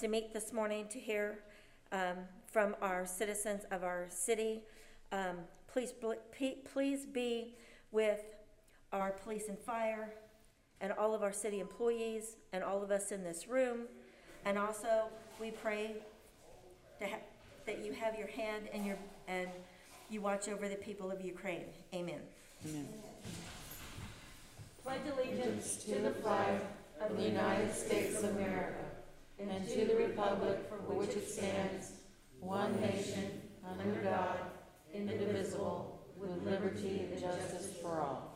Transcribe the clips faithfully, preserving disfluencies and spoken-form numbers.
to meet this morning to hear um, from our citizens of our city. Um, please, please be with our police and fire and all of our city employees and all of us in this room. And also, we pray to ha that you have your hand and your and you watch over the people of Ukraine. Amen. Amen. Pledge allegiance to the flag of the United States of America and to the republic for which it stands, one nation, under God, indivisible, with liberty and justice for all.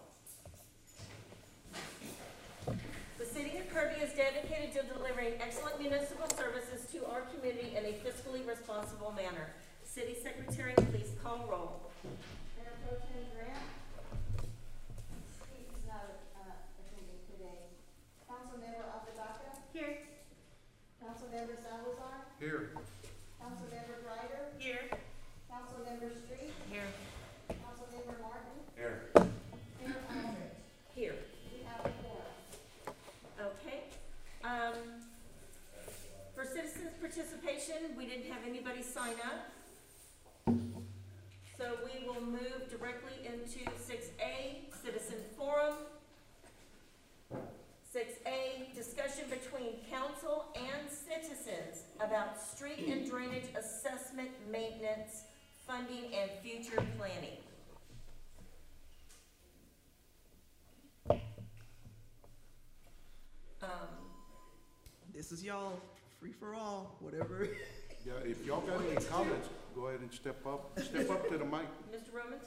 The City of Kirby is dedicated to delivering excellent municipal services to our community in a fiscally responsible manner. City Secretary, please call roll. Mayor Pro Tem Grant? He's not uh, attending today. Councilmember Apodaca? Here. Councilmember Salazar? Here. Councilmember Ryder? Here. Councilmember Street? Here. Councilmember Martin? Here. Mayor Aldrich? Here. We have a quorum. Okay. Um, for citizens participation, we didn't have anybody sign up. So we will move directly into six A, Citizen Forum. six A, discussion between council and citizens about street and drainage assessment, maintenance, funding, and future planning. Um, This is y'all, free for all, whatever. Yeah, if y'all got any comments, go ahead and step up, step up to the mic. Mister Romans?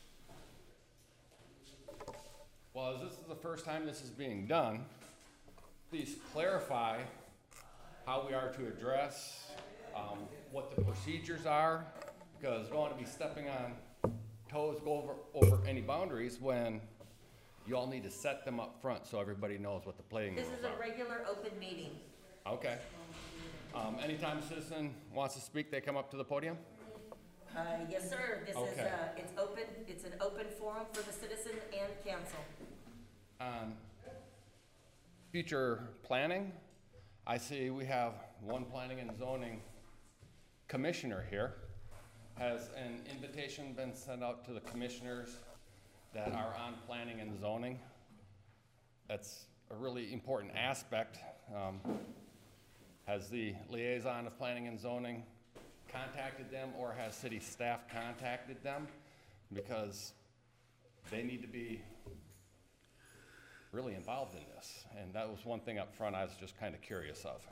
Well, as this is the first time this is being done, please clarify how we are to address, um, what the procedures are, because we don't want to be stepping on toes, go over, over any boundaries when you all need to set them up front so everybody knows what the playing This rules is a are. regular open meeting. Okay. Um, anytime a citizen wants to speak, they come up to the podium? Uh, yes, sir. This is, Okay. uh, it's open, it's an open forum for the citizen and council. On future planning, I see we have one planning and zoning commissioner here. Has an invitation been sent out to the commissioners that are on planning and zoning? That's a really important aspect. Um, has the liaison of planning and zoning contacted them, or has city staff contacted them? Because they need to be really involved in this. And that was one thing up front I was just kind of curious of.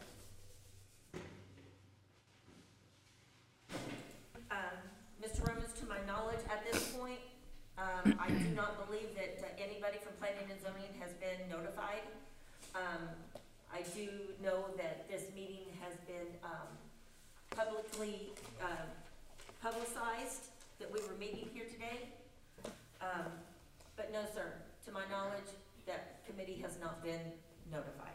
Um, Mister Romans, to my knowledge, at this point, um, I do not believe that uh, anybody from planning and zoning has been notified. Um, I do know that this meeting has been, um, publicly, um, publicized, that we were meeting here today. Um, but no, sir, to my knowledge, that committee has not been notified.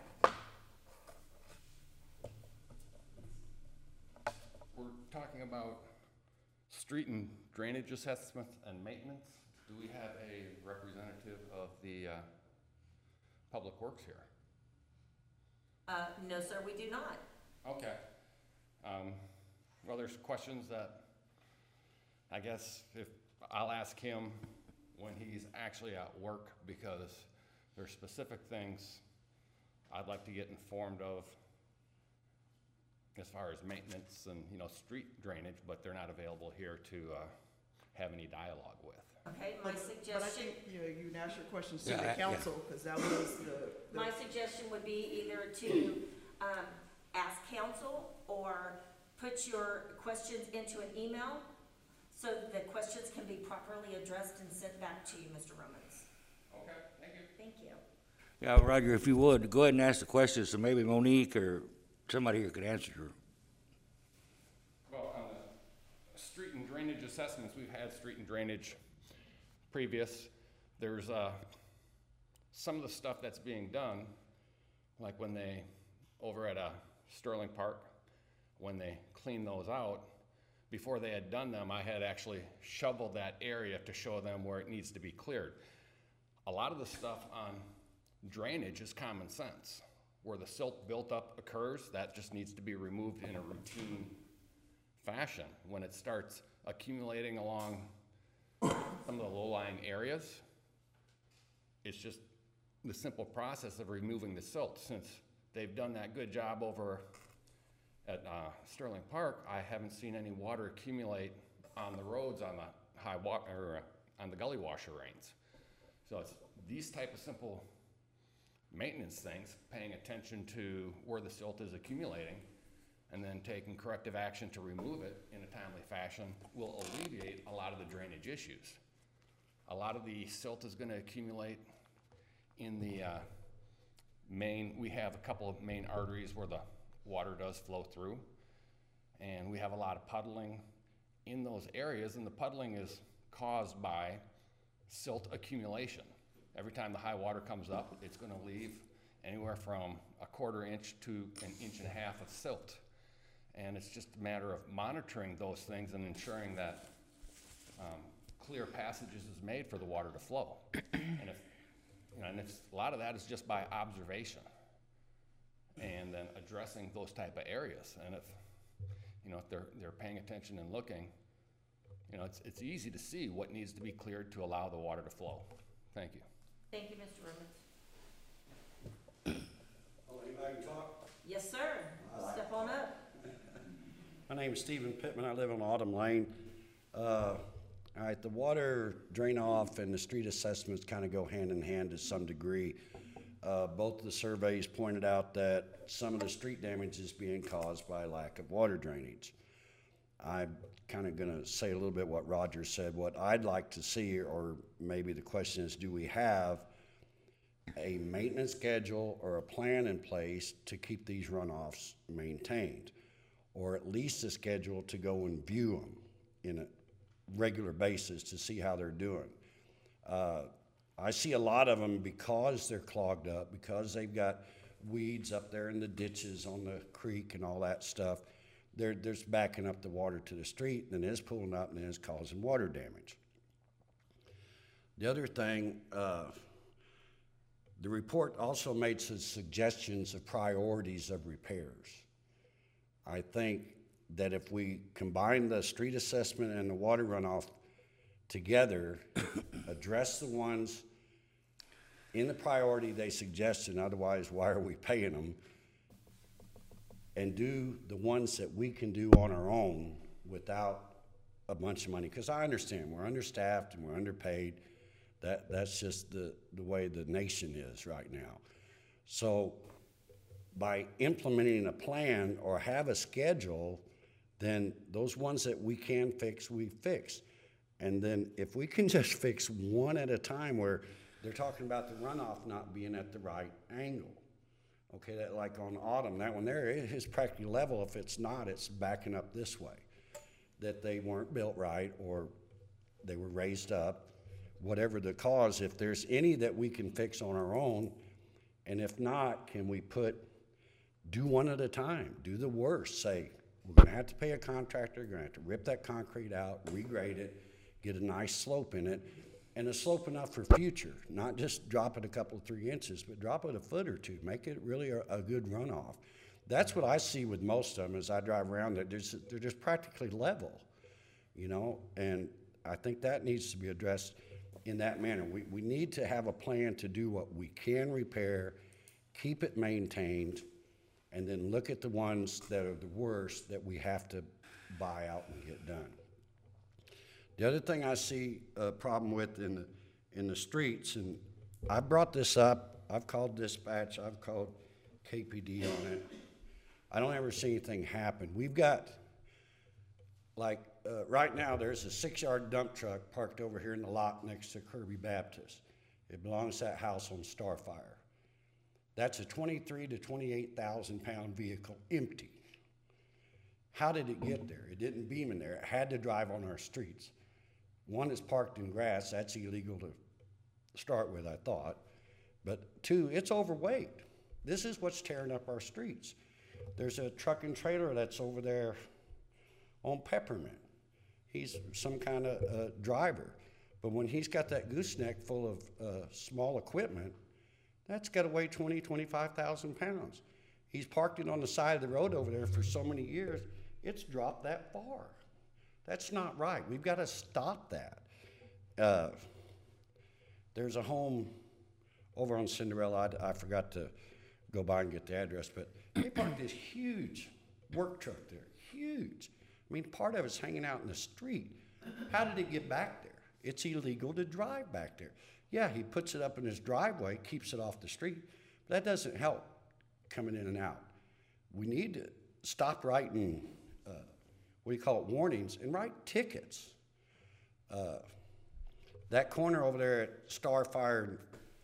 We're talking about street and drainage assessments and maintenance. Do we have a representative of the uh, Public Works here? Uh, no, sir, we do not. Okay. Um, well, there's questions that I guess if I'll ask him when he's actually at work, because there's specific things I'd like to get informed of as far as maintenance and, you know, street drainage, but they're not available here to uh, have any dialogue with. Okay, my But- suggestion. But I think, you know, you can ask your questions to Yeah, I- the yeah. council, because that was the, the My suggestion would be either to um, ask council or put your questions into an email so that the questions can be properly addressed and sent back to you, Mister Romans. Okay, thank you. Thank you. Yeah, Roger, if you would, go ahead and ask the questions, so maybe Monique or somebody here could answer her. Well, on the street and drainage assessments, we've had street and drainage previous. There's uh, some of the stuff that's being done, like when they, over at uh, Sterling Park, when they clean those out, before they had done them, I had actually shoveled that area to show them where it needs to be cleared. A lot of the stuff on drainage is common sense. where the silt buildup occurs, that just needs to be removed in a routine fashion. When it starts accumulating along some of the low-lying areas, it's just the simple process of removing the silt. Since they've done that good job over at uh, Sterling Park, I haven't seen any water accumulate on the roads on the high wa or uh, on the gully washer rains. So it's these type of simple maintenance things, paying attention to where the silt is accumulating, and then taking corrective action to remove it in a timely fashion will alleviate a lot of the drainage issues. A lot of the silt is going to accumulate in the uh, main, we have a couple of main arteries where the water does flow through, and we have a lot of puddling in those areas, and the puddling is caused by silt accumulation. Every time the high water comes up, it's going to leave anywhere from a quarter inch to an inch and a half of silt. And it's just a matter of monitoring those things and ensuring that um, clear passages is made for the water to flow. And if, you know, and it's, a lot of that is just by observation and then addressing those type of areas. And if, you know, if they're, they're paying attention and looking, you know, it's, it's easy to see what needs to be cleared to allow the water to flow. Thank you. Thank you, Mister Rummins. Oh, anybody can talk? Yes, sir. Step on up. My name is Stephen Pittman. I live on Autumn Lane. Uh, all right, the water drain off and the street assessments kind of go hand in hand to some degree. Uh, both the surveys pointed out that some of the street damage is being caused by lack of water drainage. I'm kind of going to say a little bit what Roger said. What I'd like to see, or maybe the question is, do we have a maintenance schedule or a plan in place to keep these runoffs maintained, or at least a schedule to go and view them in a regular basis to see how they're doing. Uh, I see a lot of them because they're clogged up, because they've got weeds up there in the ditches on the creek and all that stuff. They're, they're just backing up the water to the street, and it is pulling up and it is causing water damage. The other thing, uh, the report also made some suggestions of priorities of repairs. I think that if we combine the street assessment and the water runoff together, address the ones in the priority they suggested, otherwise why are we paying them, and do the ones that we can do on our own without a bunch of money. Because I understand we're understaffed and we're underpaid. That, that's just the, the way the nation is right now. So by implementing a plan or have a schedule, then those ones that we can fix, we fix. And then if we can just fix one at a time, where they're talking about the runoff not being at the right angle. Okay, that, like on Autumn, that one there, it is practically level. If it's not, it's backing up this way. That they weren't built right, or they were raised up, whatever the cause. If there's any that we can fix on our own, and if not, can we put, do one at a time, do the worst. Say, we're gonna have to pay a contractor, we're gonna have to rip that concrete out, regrade it, get a nice slope in it, and a slope enough for future, not just drop it a couple, three inches, but drop it a foot or two, make it really a, a good runoff. That's what I see with most of them as I drive around. They're just, they're just practically level, you know, and I think that needs to be addressed in that manner. We, we need to have a plan to do what we can repair, keep it maintained, and then look at the ones that are the worst that we have to buy out and get done. The other thing I see a problem with in the, in the streets, and I brought this up, I've called dispatch, I've called K P D on it. I don't ever see anything happen. We've got, like, uh, right now there's a six-yard dump truck parked over here in the lot next to Kirby Baptist. It belongs to that house on Starfire. That's a twenty-three to twenty-eight thousand pound vehicle, empty. How did it get there? It didn't beam in there. It had to drive on our streets. One is parked in grass. That's illegal to start with, I thought. But two, it's overweight. This is what's tearing up our streets. There's a truck and trailer that's over there on Peppermint. He's some kind of uh, driver. But when he's got that gooseneck full of uh, small equipment, That's gotta weigh twenty, twenty-five thousand pounds. He's parked it on the side of the road over there for so many years, it's dropped that far. That's not right. We've gotta stop that. Uh, there's a home over on Cinderella, I, I forgot to go by and get the address, but they parked this huge work truck there, huge. I mean, part of it's hanging out in the street. How did it get back there? It's illegal to drive back there. Yeah, he puts it up in his driveway, keeps it off the street, but that doesn't help coming in and out. We need to stop writing, uh, what do you call it, warnings, and write tickets. Uh, that corner over there at Starfire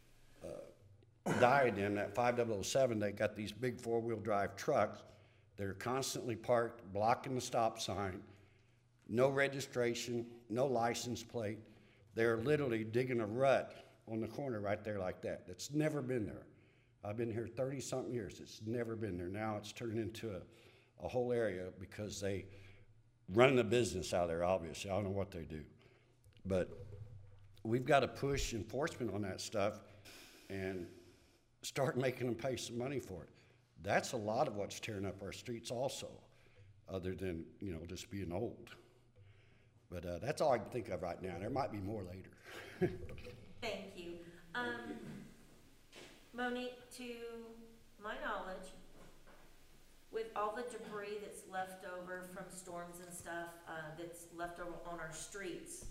uh, Diadem, that five double oh seven, they got these big four-wheel drive trucks. They're constantly parked, blocking the stop sign, no registration, no license plate. They're literally digging a rut on the corner right there like that. That's never been there. I've been here thirty-something years. It's never been there. Now it's turned into a, a whole area because they run the business out there, obviously. I don't know what they do. But we've got to push enforcement on that stuff and start making them pay some money for it. That's a lot of what's tearing up our streets also, other than, you know, just being old. But uh, that's all I can think of right now. There might be more later. Thank you. Um, Monique, to my knowledge, with all the debris that's left over from storms and stuff, uh, that's left over on our streets,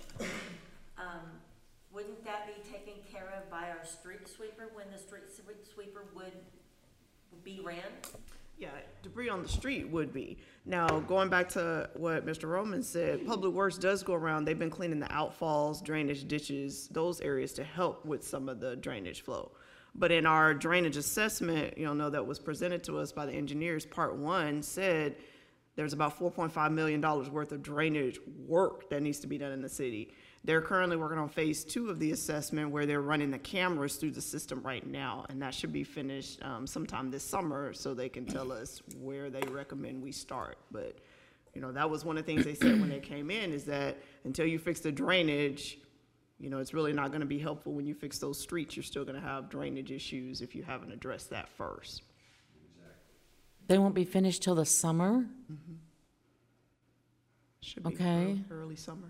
um, wouldn't that be taken care of by our street sweeper when the street sweeper would be ran? Yeah, debris on the street would be. Now, going back to what Mister Roman said, Public Works does go around. They've been cleaning the outfalls, drainage ditches, those areas to help with some of the drainage flow. But in our drainage assessment, you know, that was presented to us by the engineers, part one said there's about four point five million dollars worth of drainage work that needs to be done in the city. They're currently working on phase two of the assessment where they're running the cameras through the system right now, and that should be finished um, sometime this summer so they can tell us where they recommend we start. But, you know, that was one of the things they said when they came in, is that until you fix the drainage, you know, it's really not gonna be helpful when you fix those streets. You're still gonna have drainage issues if you haven't addressed that first. They won't be finished till the summer? Should be Okay. ear- early summer.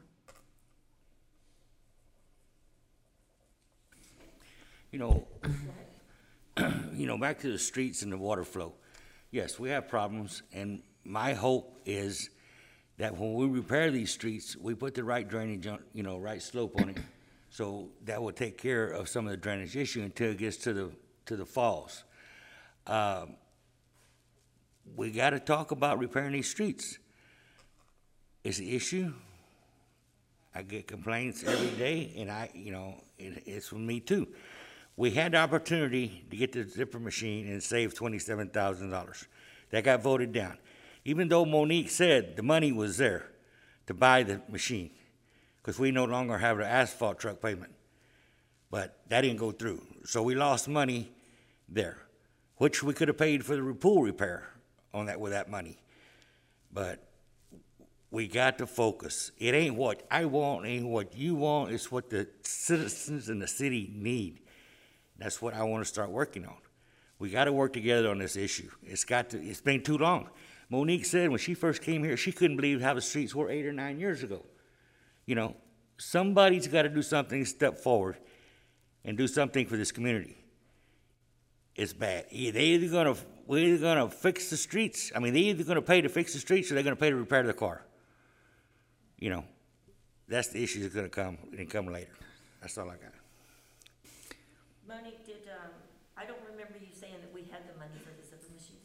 You know, you know, back to the streets and the water flow. Yes, we have problems, and my hope is that when we repair these streets, we put the right drainage on, you know, right slope on it. So that will take care of some of the drainage issue until it gets to the, to the falls. Um, we gotta talk about repairing these streets. It's an issue. I get complaints every day, and I, you know, it, it's from me too. We had the opportunity to get the zipper machine and save twenty-seven thousand dollars. That got voted down. Even though Monique said the money was there to buy the machine, because we no longer have the asphalt truck payment. But that didn't go through. So we lost money there, which we could have paid for the pool repair on that with that money. But we got to focus. It ain't what I want, ain't what you want, it's what the citizens in the city need. That's what I want to start working on. We got to work together on this issue. It's got to, it's been too long. Monique said when she first came here, she couldn't believe how the streets were eight or nine years ago. You know, somebody's got to do something, step forward, and do something for this community. It's bad. They either gonna, we're either gonna fix the streets. I mean, they're either gonna pay to fix the streets or they're gonna pay to repair the car. You know, that's the issue that's gonna come and come later. That's all I got. Monique, did, um, I don't remember you saying that we had the money for the zipper machine.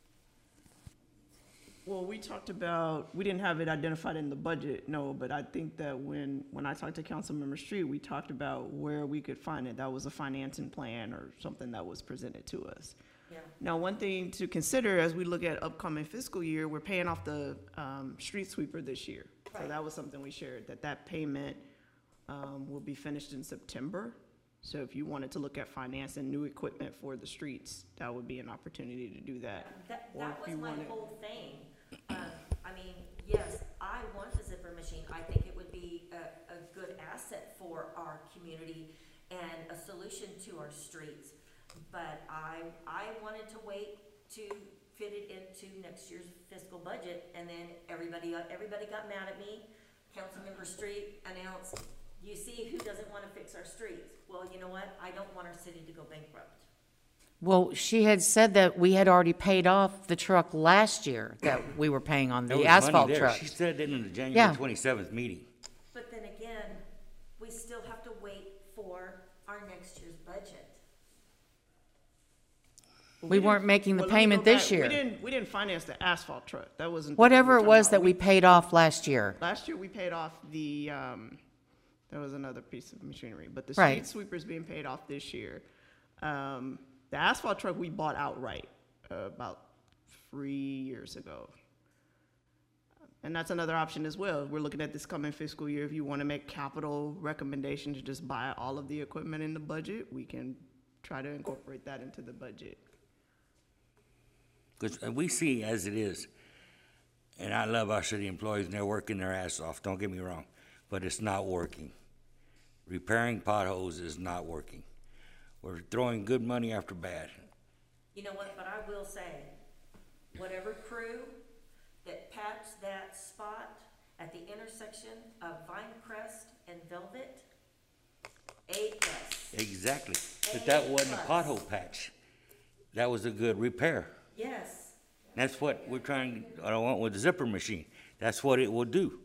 Well, we talked about, we didn't have it identified in the budget, no, but I think that when, when I talked to Councilmember Street, we talked about where we could find it. That was a financing plan or something that was presented to us. Yeah. Now, one thing to consider as we look at upcoming fiscal year, we're paying off the um, street sweeper this year. So Right. that was something we shared, that that payment um, will be finished in September. So if you wanted to look at financing new equipment for the streets, that would be an opportunity to do that. That, Or that if was you my wanted- whole thing. Um, I mean, yes, I want the zipper machine. I think it would be a, a good asset for our community and a solution to our streets. but I, I wanted to wait to fit it into next year's fiscal budget, and then everybody, everybody got mad at me. Councilmember Street announced, you see who doesn't wanna fix our streets? Well, you know what? I don't want our city to go bankrupt. Well, she had said that we had already paid off the truck last year that we were paying on There the was money asphalt there. truck. She said that in the Yeah. January twenty-seventh meeting. But then again, we still have to wait for our next year's budget. We weren't making the Well, let me payment go this back. year. We didn't, we didn't finance the asphalt truck. That wasn't. Whatever what it we were was talking that we about. paid off last year. Last year, we paid off the, um, there was another piece of machinery, but the Right. street sweeper's being paid off this year. Um, the asphalt truck we bought outright, uh, about three years ago. And that's another option as well. We're looking at this coming fiscal year. If you want to make capital recommendations to just buy all of the equipment in the budget, we can try to incorporate that into the budget. Because we see as it is, and I love our city employees, and they're working their ass off, don't get me wrong, but it's not working. Repairing potholes is not working. We're throwing good money after bad. You know what, but I will say, whatever crew that patched that spot at the intersection of Vinecrest and Velvet, A plus. Exactly. But that wasn't a plus. pothole patch. That was a good repair. Yes, That's what we're trying, I don't want with the zipper machine. That's what it will do.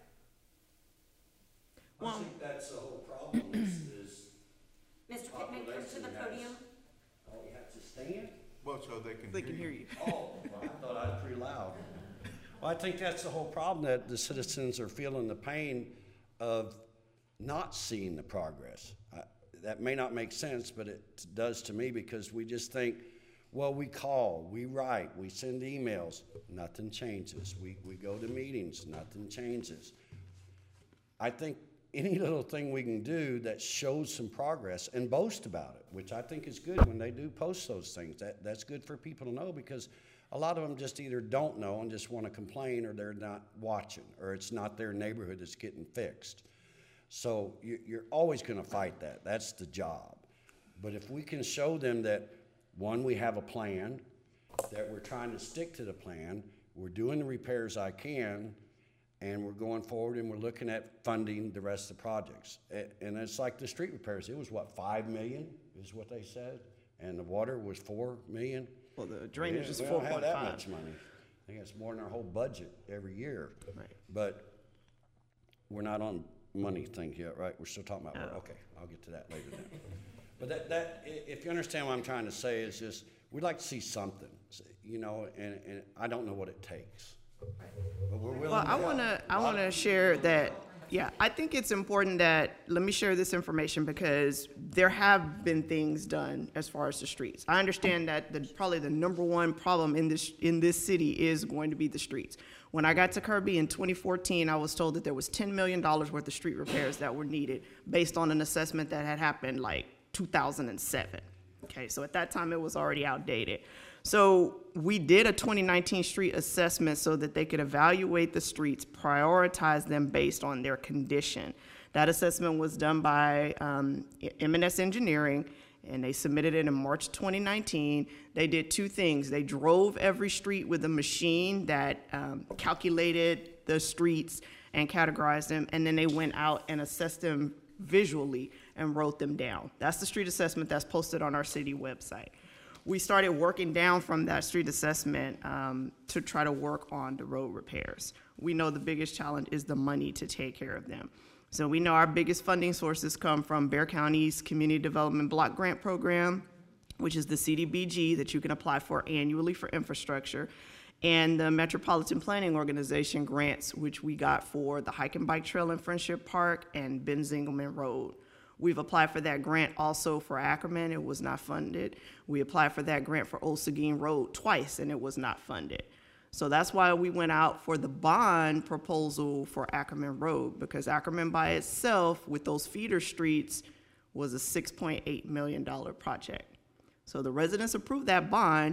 I think that's the whole problem is, is Mister Pittman, come to the podium. oh, you have to stand? Well, so they can They can hear you. Oh, well, I thought I was pretty loud. Well, I think that's the whole problem, that the citizens are feeling the pain of not seeing the progress. I- That may not make sense, but it does to me, because we just think, well, we call, we write, we send emails, nothing changes. We, we go to meetings, nothing changes. I think any little thing we can do that shows some progress and boast about it, which I think is good when they do post those things. That, that's good for people to know, because a lot of them just either don't know and just want to complain, or they're not watching, or it's not their neighborhood that's getting fixed. So you, you're always going to fight that. That's the job. But if we can show them that, one, we have a plan, that we're trying to stick to the plan, we're doing the repairs I can, and we're going forward and we're looking at funding the rest of the projects. A- And it's like the street repairs. It was what, five million is what they said? And the water was four million? Well, the drainage Yeah, is we four don't have point that five. much money. I think it's more than our whole budget every year. Right. But we're not on money things yet, right? We're still talking about, okay, I'll get to that later then. But that, that, i- if you understand what I'm trying to say, is just, we'd like to see something, s- you know, and, and I don't know what it takes. But we're willing Well, to I help. want to, I A lot want to of- share that, yeah, I think it's important that, let me share this information, because there have been things done as far as the streets. I understand that the, probably the number one problem in this, in this city is going to be the streets. When I got to Kirby in twenty fourteen, I was told that there was ten million dollars worth of street repairs that were needed based on an assessment that had happened like two thousand seven. Okay, so at that time, it was already outdated. So we did a twenty nineteen street assessment so that they could evaluate the streets, prioritize them based on their condition. That assessment was done by um, M and S Engineering, and they submitted it in March twenty nineteen. They did two things. They drove every street with a machine that um, calculated the streets and categorized them, and then they went out and assessed them visually and wrote them down. That's the street assessment that's posted on our city website. We started working down from that street assessment um, to try to work on the road repairs. We know the biggest challenge is the money to take care of them. So we know our biggest funding sources come from Bexar County's Community Development Block Grant Program, which is the C D B G that you can apply for annually for infrastructure, and the Metropolitan Planning Organization grants, which we got for the Hike and Bike Trail in Friendship Park and Ben Zingelman Road. We've applied for that grant also for Ackerman. It was not funded. We applied for that grant for Old Seguin Road twice, and it was not funded. So that's why we went out for the bond proposal for Ackerman Road, because Ackerman by itself, with those feeder streets, was a six point eight million dollars project. So the residents approved that bond,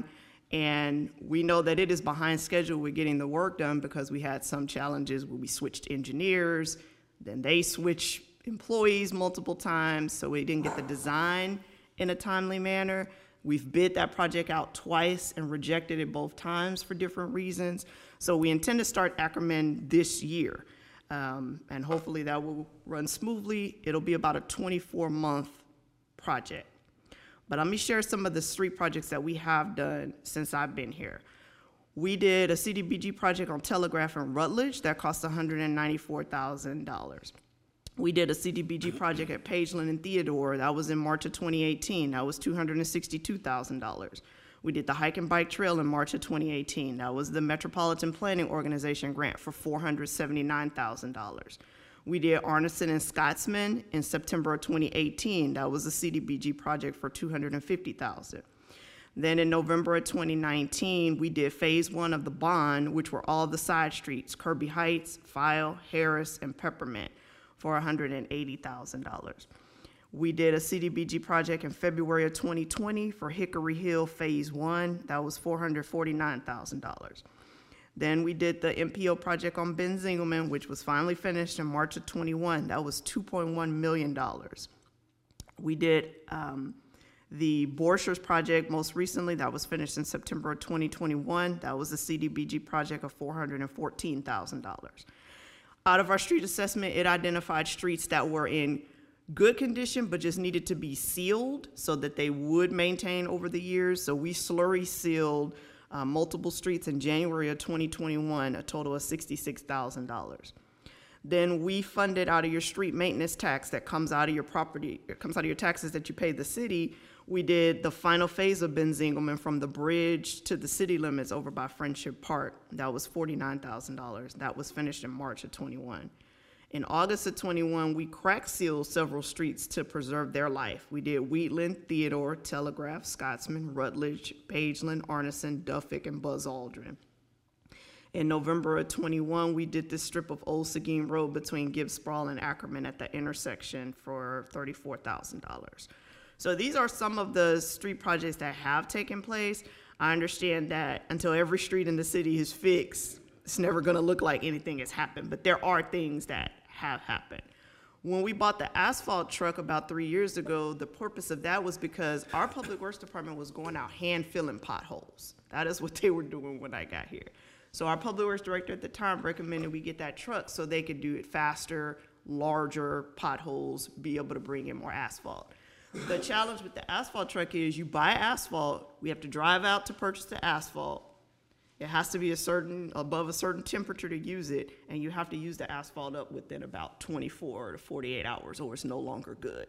and we know that it is behind schedule with getting the work done because we had some challenges where we switched engineers, then they switched employees multiple times, so we didn't get the design in a timely manner. We've bid that project out twice and rejected it both times for different reasons. So we intend to start Ackerman this year. Um, and hopefully that will run smoothly. It'll be about a twenty-four month project. But let me share some of the street projects that we have done since I've been here. We did a C D B G project on Telegraph in Rutledge that cost one hundred ninety-four thousand dollars. We did a C D B G project at Pageland and Theodore. That was in March of twenty eighteen. That was two hundred sixty-two thousand dollars. We did the Hike and Bike Trail in March of twenty eighteen. That was the Metropolitan Planning Organization grant for four hundred seventy-nine thousand dollars. We did Arneson and Scotsman in September of twenty eighteen. That was a C D B G project for two hundred fifty thousand dollars. Then in November of twenty nineteen, we did phase one of the bond, which were all the side streets, Kirby Heights, File, Harris, and Peppermint, for one hundred eighty thousand dollars. We did a C D B G project in February of twenty twenty for Hickory Hill Phase One. That was four hundred forty-nine thousand dollars. Then we did the M P O project on Ben Zingelman, which was finally finished in March of twenty-one. That was two point one million dollars. We did um, the Borchers project most recently. That was finished in September of twenty twenty-one. That was a C D B G project of four hundred fourteen thousand dollars. Out of our street assessment, it identified streets that were in good condition, but just needed to be sealed so that they would maintain over the years. So we slurry sealed uh, multiple streets in January of twenty twenty-one, a total of sixty-six thousand dollars. Then we funded out of your street maintenance tax that comes out of your property, it comes out of your taxes that you pay the city. We did the final phase of Ben Zingelman from the bridge to the city limits over by Friendship Park. That was forty-nine thousand dollars. That was finished in March of twenty-one. In August of twenty-one, we crack sealed several streets to preserve their life. We did Wheatland, Theodore, Telegraph, Scotsman, Rutledge, Pageland, Arneson, Duffick, and Buzz Aldrin. In November of twenty-one, we did this strip of Old Seguin Road between Gibbs Sprawl and Ackerman at the intersection for thirty-four thousand dollars. So these are some of the street projects that have taken place. I understand that until every street in the city is fixed, it's never gonna look like anything has happened, but there are things that have happened. When we bought the asphalt truck about three years ago, the purpose of that was because our public works department was going out hand filling potholes. That is what they were doing when I got here. So our public works director at the time recommended we get that truck so they could do it faster, larger potholes, be able to bring in more asphalt. The challenge with the asphalt truck is you buy asphalt, we have to drive out to purchase the asphalt. It has to be a certain, above a certain temperature to use it, and you have to use the asphalt up within about twenty-four to forty-eight hours or it's no longer good.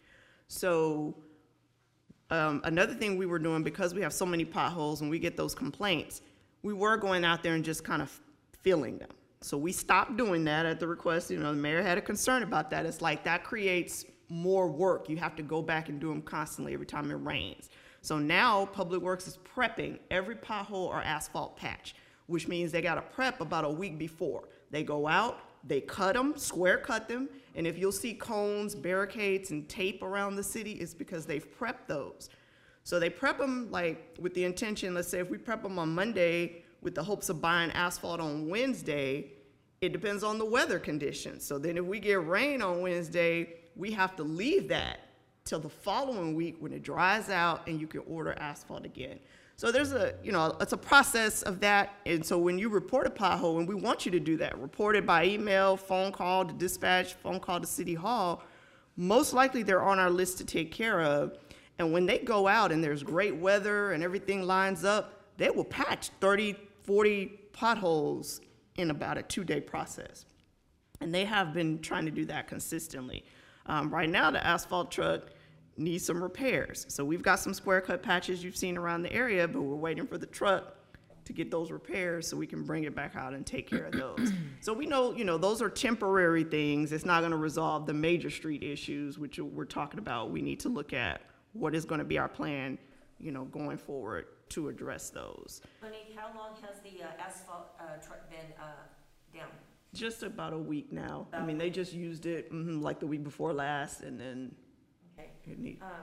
So um, another thing we were doing, because we have so many potholes and we get those complaints, we were going out there and just kind of filling them. So we stopped doing that at the request. You know, the mayor had a concern about that. It's like that creates more work. You have to go back and do them constantly every time it rains. So now Public Works is prepping every pothole or asphalt patch, which means they got to prep about a week before. They go out, they cut them, square cut them, and if you'll see cones, barricades, and tape around the city, it's because they've prepped those. So they prep them like with the intention, let's say if we prep them on Monday with the hopes of buying asphalt on Wednesday, it depends on the weather conditions. So then if we get rain on Wednesday, we have to leave that till the following week when it dries out and you can order asphalt again. So there's a, you know, it's a process of that. And so when you report a pothole, and we want you to do that, report it by email, phone call to dispatch, phone call to City Hall, most likely they're on our list to take care of. And when they go out and there's great weather and everything lines up, they will patch thirty, forty potholes in about a two-day process. And they have been trying to do that consistently. Um, right now, the asphalt truck needs some repairs. So we've got some square cut patches you've seen around the area, but we're waiting for the truck to get those repairs so we can bring it back out and take care of those. So we know, you know, those are temporary things. It's not gonna resolve the major street issues, which we're talking about. We need to look at what is gonna be our plan, you know, going forward to address those. Monique, how long has the uh, asphalt uh, truck been uh, down? Just about a week now. I mean, they just used it mhm, like the week before last, and then Okay. it need, Um,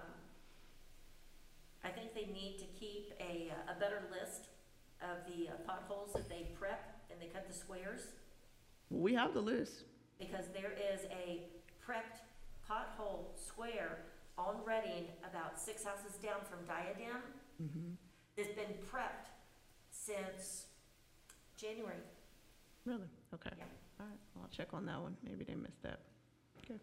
I think they need to keep a, a better list of the uh, potholes that they prep and they cut the squares, we have the list. because there is a prepped pothole square on Reading, about six houses down from Diadem, that's been prepped since January. Really? Okay. Yeah. All right, I'll check on that one. Maybe they missed that. Okay.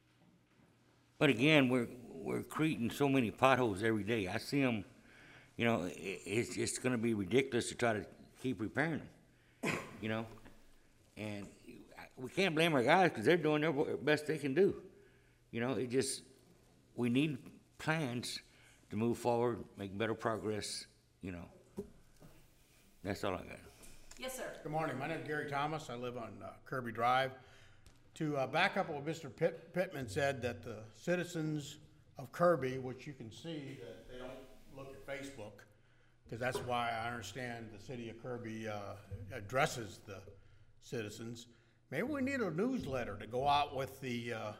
But again, we're, we're creating so many potholes every day. I see them, you know, i it's, it's gonna be ridiculous to try to keep repairing them, you know? And we can't blame our guys, because they're doing their best they can do. You know, it just, we need plans to move forward, make better progress, you know. That's all I got. Yes, sir. Good morning, my name's Gary Thomas, I live on uh, Kirby Drive. To uh, back up what Mister Pitt- Pittman said, that the citizens of Kirby, which you can see that they don't look at Facebook, because that's why I understand the city of Kirby uh, addresses the citizens. Maybe we need a newsletter to go out with the uh,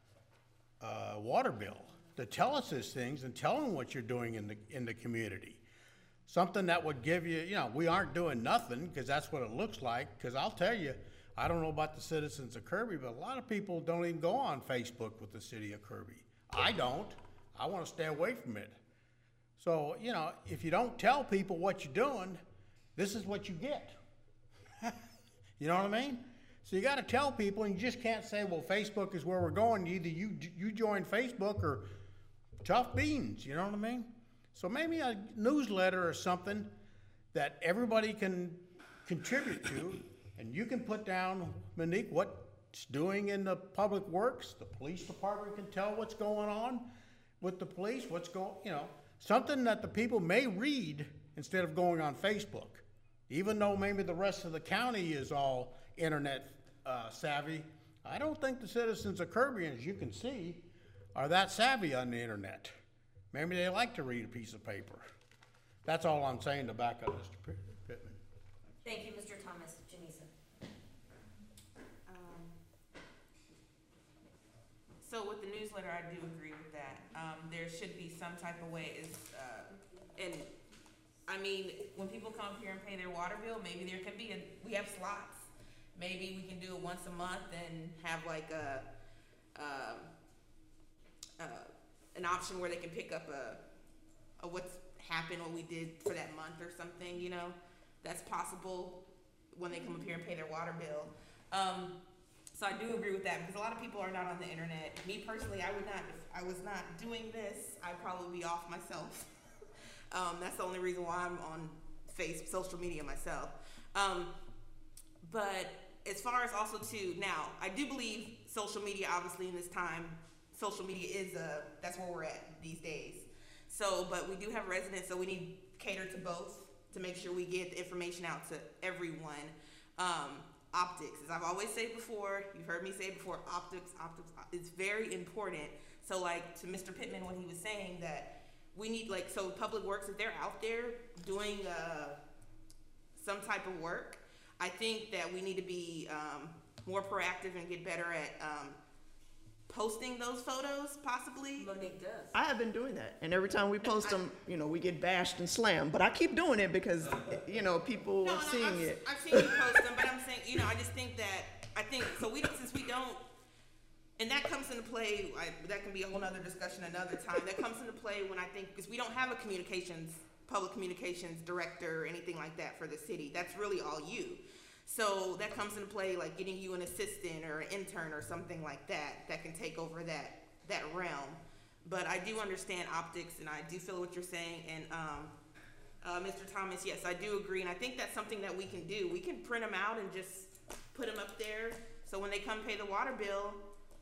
uh, water bill, to tell us these things and tell them what you're doing in the, in the community. Something that would give you, you know, we aren't doing nothing, because that's what it looks like. Because I'll tell you, I don't know about the citizens of Kirby, but a lot of people don't even go on Facebook with the city of Kirby. I don't. I want to stay away from it. So, you know, if you don't tell people what you're doing, this is what you get. You know what I mean? So you got to tell people, and you just can't say, well, Facebook is where we're going. Either you you join Facebook or tough beans, you know what I mean? So maybe a newsletter or something that everybody can contribute to, and you can put down, Monique, what's doing in the public works. The police department can tell what's going on with the police, what's going, you know, something that the people may read instead of going on Facebook. Even though maybe the rest of the county is all internet uh, savvy, I don't think the citizens of Kirby, as you can see, are that savvy on the internet. Maybe they like to read a piece of paper. That's all I'm saying to back up Mister Pittman. Thank you, Mister Thomas. Janisa. Um, So with the newsletter, I do agree with that. Um, there should be some type of way is, uh, and I mean, when people come here and pay their water bill, maybe there can be a, we have slots. Maybe we can do it once a month and have like a, um, uh, an option where they can pick up a, a what's happened, what we did for that month or something, you know? That's possible when they come up here and pay their water bill. Um, so I do agree with that, because a lot of people are not on the internet. Me personally, I would not, if I was not doing this, I'd probably be off myself. um, that's the only reason why I'm on face, social media myself. Um, but as far as also too, now, I do believe social media, obviously in this time, social media is, uh, that's where we're at these days. So, but we do have residents, so we need to cater to both to make sure we get the information out to everyone. Um, optics, as I've always said before, you've heard me say it before, optics, optics, it's very important. So like to Mister Pittman, what he was saying, that we need like, so Public Works, if they're out there doing uh, some type of work, I think that we need to be um, more proactive and get better at um, posting those photos, possibly. Monique does. I have been doing that, and every time we post them, you know, we get bashed and slammed. But I keep doing it because, you know, people No, are no, seeing I've, it. I've seen you post them, but I'm saying, you know, I just think that, I think, so we, since we don't, and that comes into play, I, that can be a whole nother discussion another time, that comes into play when I think, because we don't have a communications, public communications director or anything like that for the city. That's really all you. So that comes into play, like getting you an assistant or an intern or something like that, that can take over that, that realm. But I do understand optics, and I do feel what you're saying, and um, uh, Mister Thomas, yes, I do agree, and I think that's something that we can do. We can print them out and just put them up there, so when they come pay the water bill,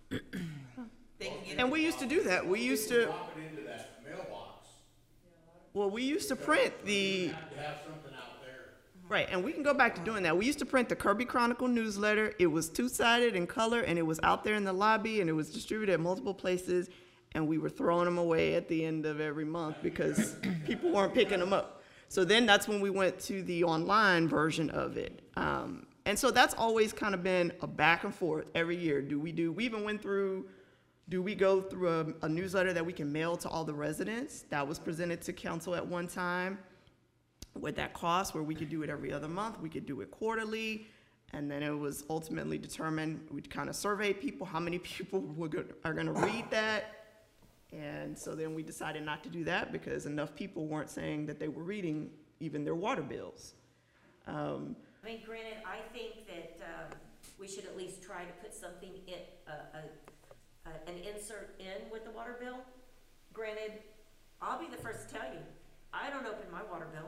they can get And we used to do that. We used to, Drop it into that mailbox. well, we used to print the, You have to have something out there. right, and we can go back to doing that. We used to print the Kirby Chronicle newsletter. It was two-sided in color, and it was out there in the lobby, and it was distributed at multiple places, and we were throwing them away at the end of every month because people weren't picking them up. So then that's when we went to the online version of it. Um, and so that's always kind of been a back and forth every year. Do we do, we even went through, do we go through a, a newsletter that we can mail to all the residents? That was presented to council at one time with that cost, where we could do it every other month, we could do it quarterly. And then it was ultimately determined, we'd kind of survey people, how many people were go- are gonna read that. And so then we decided not to do that because enough people weren't saying that they were reading even their water bills. Um, I mean, granted, I think that, um, we should at least try to put something in, uh, uh, uh, an insert in with the water bill. Granted, I'll be the first to tell you, I don't open my water bill.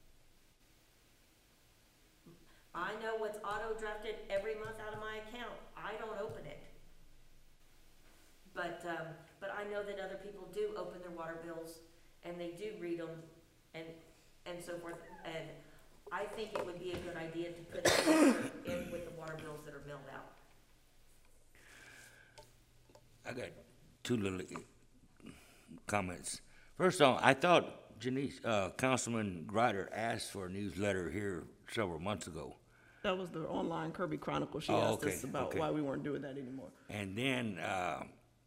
I know what's auto-drafted every month out of my account. I don't open it. But, um, but I know that other people do open their water bills, and they do read them, and, and so forth. And I think it would be a good idea to put it in with the water bills that are mailed out. I got two little comments. First off, I thought Janice, uh, Councilman Greider asked for a newsletter here several months ago. That was the online Kirby Chronicle. She Oh, asked okay, us about okay. why we weren't doing that anymore. And then, uh,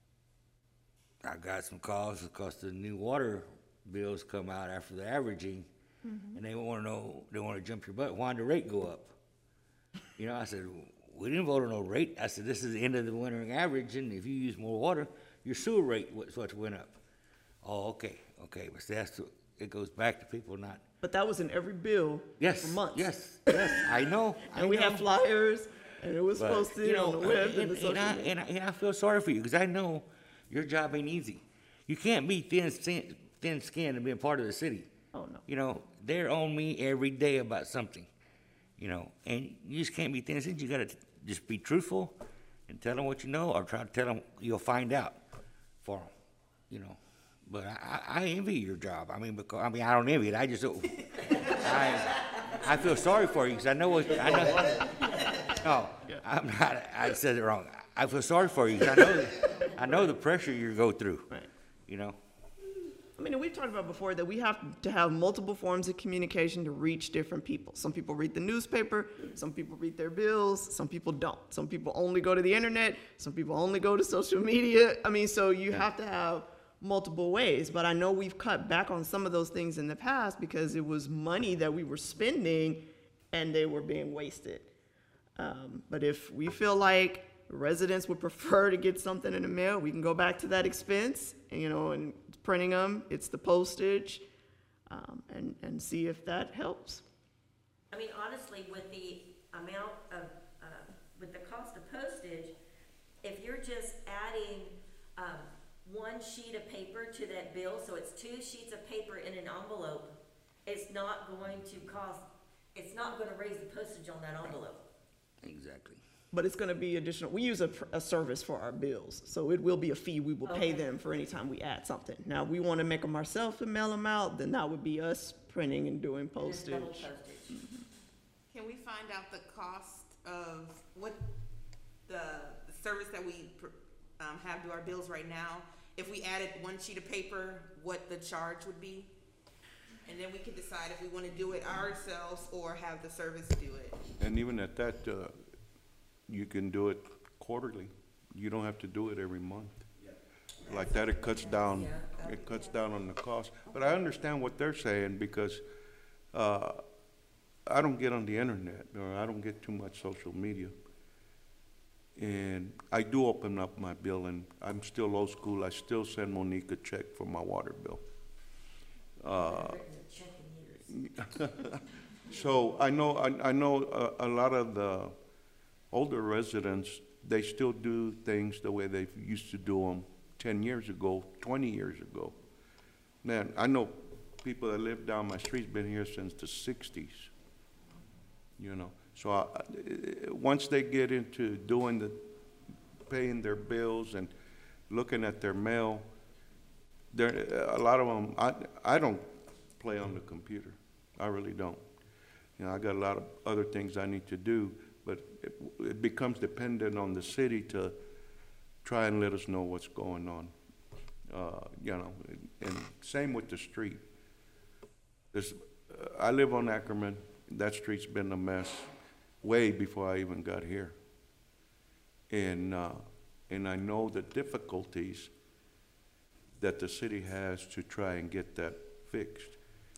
I got some calls because the new water bills come out after the averaging, and they wanna know, they wanna jump your butt, why did the rate go up? You know, I said, we didn't vote on no rate. I said, this is the end of the winter average, and if you use more water, your sewer rate was what went up. Oh, okay, okay, but that's, it goes back to people not. But that was in every bill Yes, for months. yes, yes, I know, I And we know. have flyers, and it was But, posted you know, on the web and, and, the social and I, media. and, I, and I feel sorry for you, because I know your job ain't easy. You can't be thin skin, thin skinned and be a part of the city. Oh, no. You know, they're on me every day about something, you know, and you just can't be thin skinned. You gotta t- just be truthful and tell them what you know, or try to tell them you'll find out for them, you know. But I, I I envy your job. I mean, because, I mean, I don't envy it. I just, don't- I, I feel sorry for you, because I know what, I know. No, I'm not, I said it wrong. I feel sorry for you, 'cause I know, I know the pressure you go through, Right. you know? I mean, and we've talked about before that we have to have multiple forms of communication to reach different people. Some people read the newspaper, some people read their bills, some people don't. Some people only go to the internet, some people only go to social media. I mean, so you have to have multiple ways. But I know we've cut back on some of those things in the past because it was money that we were spending and they were being wasted. Um, but if we feel like residents would prefer to get something in the mail, we can go back to that expense, you know, and printing them, it's the postage, um, and, and see if that helps. I mean, honestly, with the amount of, uh, with the cost of postage, if you're just adding, um, one sheet of paper to that bill, so it's two sheets of paper in an envelope, it's not going to cost, it's not gonna raise the postage on that envelope. Exactly. But it's gonna be additional, we use a, pr- a service for our bills, so it will be a fee we will pay Okay. them for any time we add something. Now, if we wanna make them ourselves and mail them out, then that would be us printing and doing And it's double postage. postage. Can we find out the cost of what the, the service that we, pr- um, have to our bills right now? If we added one sheet of paper, what the charge would be? And then we can decide if we wanna do it ourselves or have the service do it. And even at that, uh, you can do it quarterly. You don't have to do it every month. Like that, it cuts down, it cuts down on the cost. But I understand what they're saying because, uh, I don't get on the internet, or I don't get too much social media. And I do open up my bill, and I'm still old school. I still send Monique a check for my water bill. Uh, Written a check in years. So I know, I, I know a, a lot of the older residents, they still do things the way they used to do them ten years ago, twenty years ago. Man, I know people that live down my street's been here since the sixties, you know. So I, I- once they get into doing the, paying their bills and looking at their mail, there, a lot of them, I, I don't play on the computer. I really don't. You know, I got a lot of other things I need to do, but it, it becomes dependent on the city to try and let us know what's going on. Uh, you know, and same with the street. There's, uh, I live on Ackerman. That street's been a mess way before I even got here. And, uh, and I know the difficulties that the city has to try and get that fixed.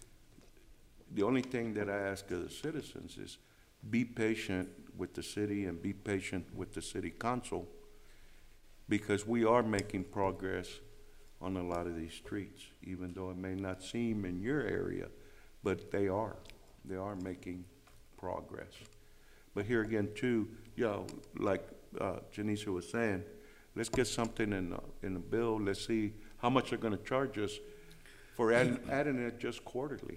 The only thing that I ask of the citizens is be patient with the city and be patient with the city council, because we are making progress on a lot of these streets, even though it may not seem in your area, but they are. They are making progress. But here again, too, you know, like uh, Janisha was saying, let's get something in the, in the bill. Let's see how much they're going to charge us for adding, adding it just quarterly.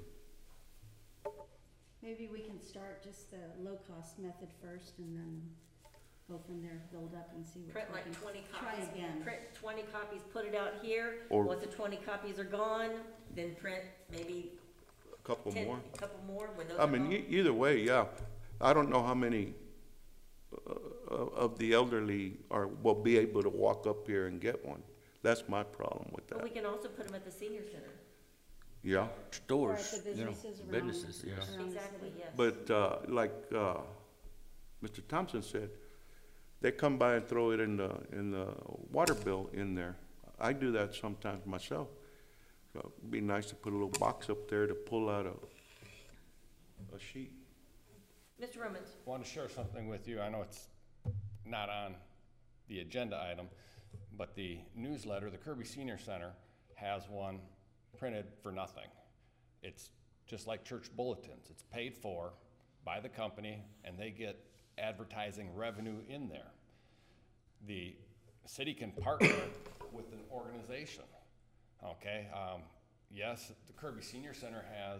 Maybe we can start just the low-cost method first and then go from there, build up and see what's Print like working. twenty Try copies. again. Print twenty copies, put it out here. Or- Once the twenty copies are gone, then print maybe A couple ten, more. a couple more when those I are mean, gone. e- either way, yeah. I don't know how many uh, of the elderly are, will be able to walk up here and get one. That's my problem with But we that. can also put them at the senior center. Yeah, Stores, the you know, businesses around- businesses, yeah. around the Exactly, city. yes. but uh, like uh, Mister Thompson said, they come by and throw it in the, in the water bill in there. I do that sometimes myself. So it'd be nice to put a little box up there to pull out a, a sheet. Mister Romans? Want to share something with you. I know it's not on the agenda item, but the newsletter, the Kirby Senior Center, has one printed for nothing. It's just like church bulletins. It's paid for by the company, and they get advertising revenue in there. The city can partner with an organization, okay? Um, yes, the Kirby Senior Center has,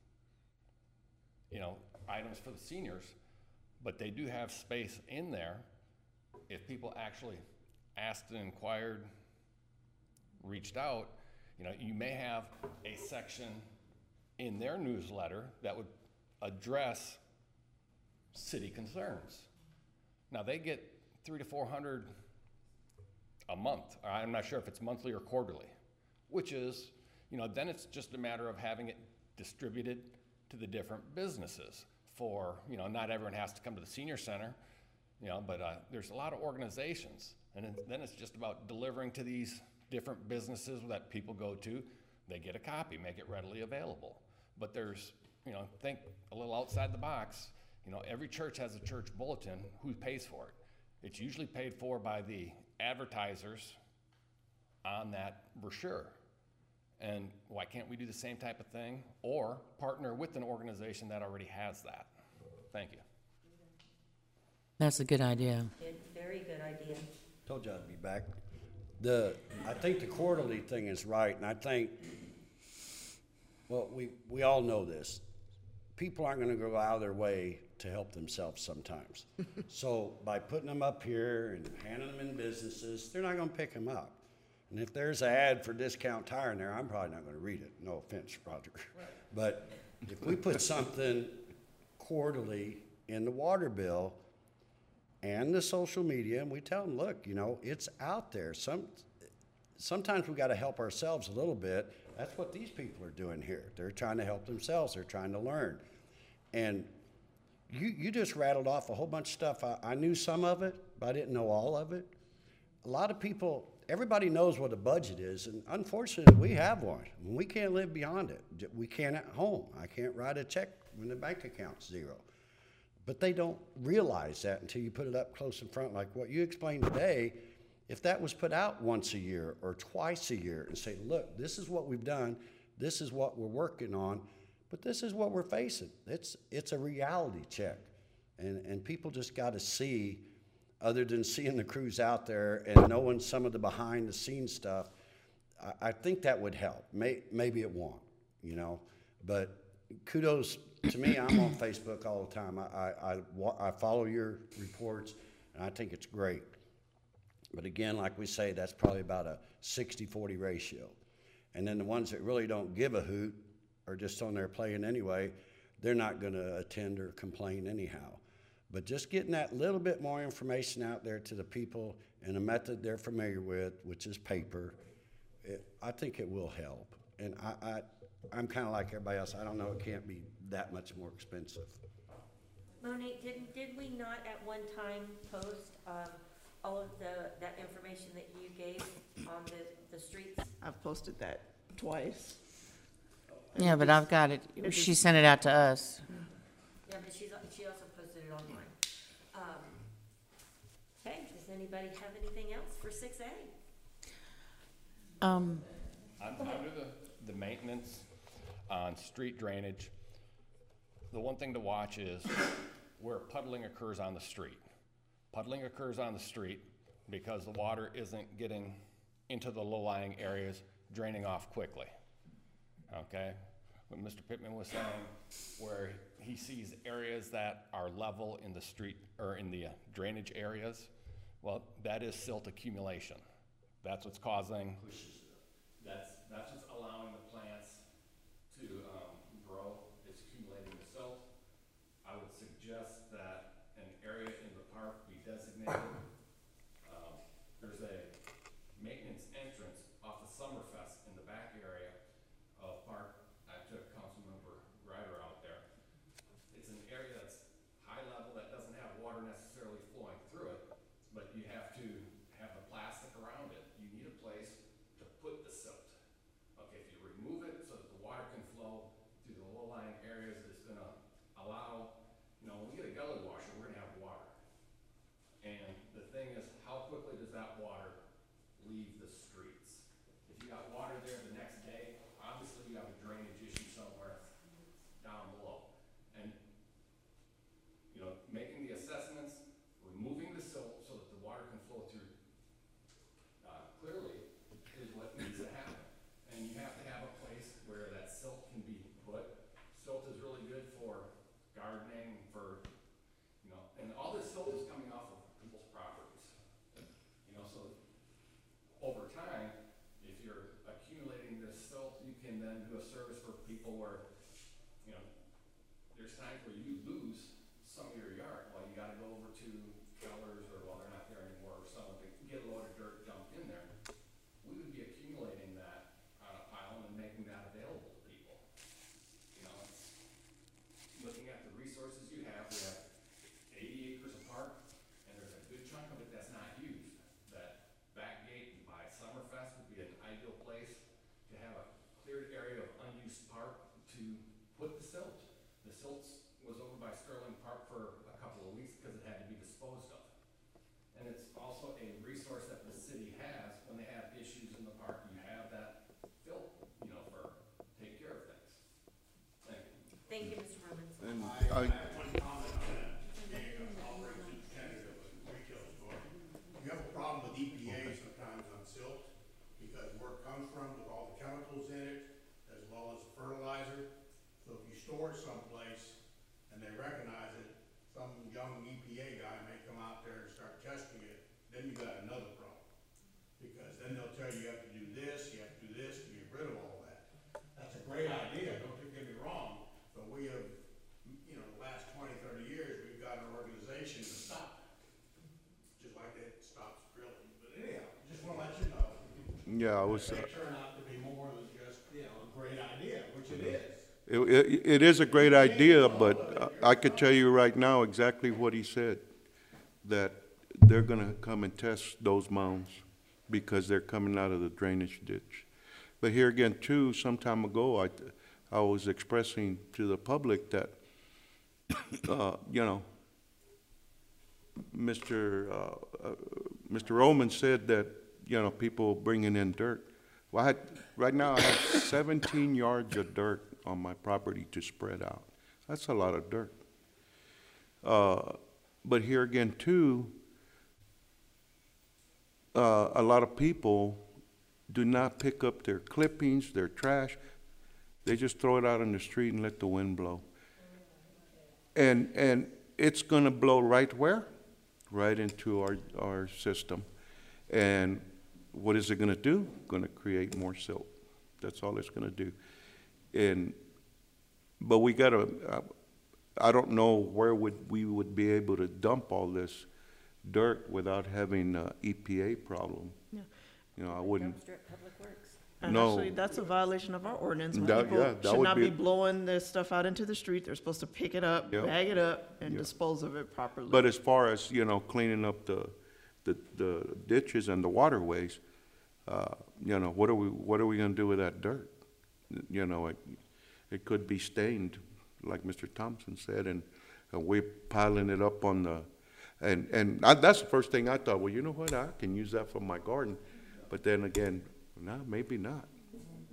you know, items for the seniors, but they do have space in there. If people actually asked and inquired, reached out, you know, you may have a section in their newsletter that would address city concerns. Now, they get three to four hundred a month. I'm not sure if it's monthly or quarterly, which is, you know, then it's just a matter of having it distributed to the different businesses for, you know, not everyone has to come to the senior center, you know, but uh, there's a lot of organizations. And then, then it's just about delivering to these different businesses that people go to. They get a copy, make it readily available. But there's, you know, think a little outside the box. You know, every church has a church bulletin. Who pays for it? It's usually paid for by the advertisers on that brochure. And why can't we do the same type of thing or partner with an organization that already has that? Thank you. That's a good idea. Good, very good idea. Told you I'd be back. The, I think the quarterly thing is right, and I think, well, we, we all know this. People aren't gonna go out of their way to help themselves sometimes. So by putting them up here and handing them in businesses, they're not gonna pick them up. And if there's an ad for Discount Tire in there, I'm probably not gonna read it, no offense, Roger. But if we put something quarterly in the water bill and the social media, and we tell them, look, you know, it's out there. Some, sometimes we gotta help ourselves a little bit. That's what these people are doing here. They're trying to help themselves, they're trying to learn. And you, you just rattled off a whole bunch of stuff. I, I knew some of it, but I didn't know all of it. A lot of people, everybody knows what a budget is, and unfortunately, we have one. We can't live beyond it. We can't at home. I can't write a check when the bank account's zero. But they don't realize that until you put it up close in front, like what you explained today. If that was put out once a year or twice a year and say, look, this is what we've done, this is what we're working on, but this is what we're facing. It's, it's a reality check. And, and people just got to see, other than seeing the crews out there and knowing some of the behind the scenes stuff, I, I think that would help. May, maybe it won't, you know, but kudos to me. I'm on Facebook all the time. I, I, I, I follow your reports, and I think it's great. But again, like we say, that's probably about a sixty forty ratio. And then the ones that really don't give a hoot are just on there playing anyway, they're not going to attend or complain anyhow. But just getting that little bit more information out there to the people in a method they're familiar with, which is paper, it, I think it will help. And I, I, I'm kind of like everybody else. I don't know, it can't be that much more expensive. Monique, didn't, did we not at one time post, um, all of the, that information that you gave on the, the streets? I've posted that twice. Yeah, but I've got it. it She just- sent it out to us. Yeah, but she's, she also posted it online. Um, okay, does anybody have anything else for six A? Um, Un- Under the, the maintenance on street drainage, the one thing to watch is where puddling occurs on the street. Puddling occurs on the street because the water isn't getting into the low-lying areas, draining off quickly. Okay? What Mister Pittman was saying, where he sees areas that are level in the street, or in the uh, drainage areas, well, that is silt accumulation. That's what's causing, that's, that's what's allowing the plants to um, grow, it's accumulating the silt. I would suggest that an area in the park be designated. Um, there's a maintenance entrance off the Summerfest in the back area of Park. I took Councilmember Ryder out there. It's an area that's high level, that doesn't have water necessarily flowing through it, but you have to have the plastic around it. You need a place to put the silt. Okay, if you remove it so that the water can flow through the low-lying areas, it's gonna allow, you know, when we get a gully washer, we're gonna have water. And the thing is, how quickly does that water leave the streets? If you got water there the next day, obviously you have a drainage issue somewhere down below. And, you know, making the assessments, removing the silt so that the water can flow through uh, clearly is what needs to happen. And you have to have a place where that silt can be put. Silt is really good for gardening, for, you know, and all this silt is coming off of people's properties. You know, so over time, if you're accumulating this silt, you can then do a service for people where, you know, there's times where you lose some of your yard. Well, you gotta go over to Kellers, or well, they're not there anymore, or someone to get a load of dirt dumped in there. We would be accumulating that on a pile and making that available to people. You know, it's looking at the resources you have. We have eighty acres of park, and there's a good chunk of it that's not used. That back gate by Summerfest would be an ideal place to have a cleared area of unused park to put the silt. The silt was over by Sterling Park for a couple of weeks because it had to be disposed of. And it's also a resource that the city has when they have issues in the park. You have that fill, you know, for take care of things. Thank you. Thank you, Mister Romans. And I I, have one comment on that, being an operations mechanic of a retail store. You have a problem with E P A sometimes on silt, because where it comes from with all the chemicals in it, as well as the fertilizer. So if you store it someplace and they recognize it, some young E P A guy may come out there and start testing it, then you got another problem. Because then they'll tell you you have to do this, you have to do this to get rid of all that. That's a great idea, don't get me wrong, but we have, you know, the last twenty, thirty years, we've got an organization to stop that. Just like it stops drilling, but anyhow, just wanna let you know. yeah, I was, It uh, may turn out to be more than just, you know, a great idea, which it is. it, it, it is a great idea, but I could tell you right now exactly what he said. That they're gonna come and test those mounds because they're coming out of the drainage ditch. But here again too, some time ago, I, I was expressing to the public that, uh, you know, Mister Uh, uh, Mister Roman said that, you know, people bringing in dirt. Well, I had, right now I have seventeen yards of dirt on my property to spread out. That's a lot of dirt. Uh, but here again too, uh, a lot of people do not pick up their clippings, their trash. They just throw it out on the street and let the wind blow. And, and it's gonna blow right where? Right into our, our system. And what is it gonna do? Gonna create more silt. That's all it's gonna do. And, but we gotta, uh, I don't know where would, we would be able to dump all this dirt without having a E P A problem. Yeah. You know, I wouldn't, And No. actually, that's a violation of our ordinance. That- People yeah, that should would not be- be blowing their stuff out into the street. They're supposed to pick it up, Yep. bag it up, and Yep. dispose of it properly. but as far as, you know, cleaning up the, the, the ditches and the waterways, uh, you know, what are we, what are we gonna do with that dirt? You know, it, it could be stained, like Mister Thompson said, and uh, we're piling it up on the, and, and I, that's the first thing I thought, well, you know what, I can use that for my garden, but then again, no, maybe not.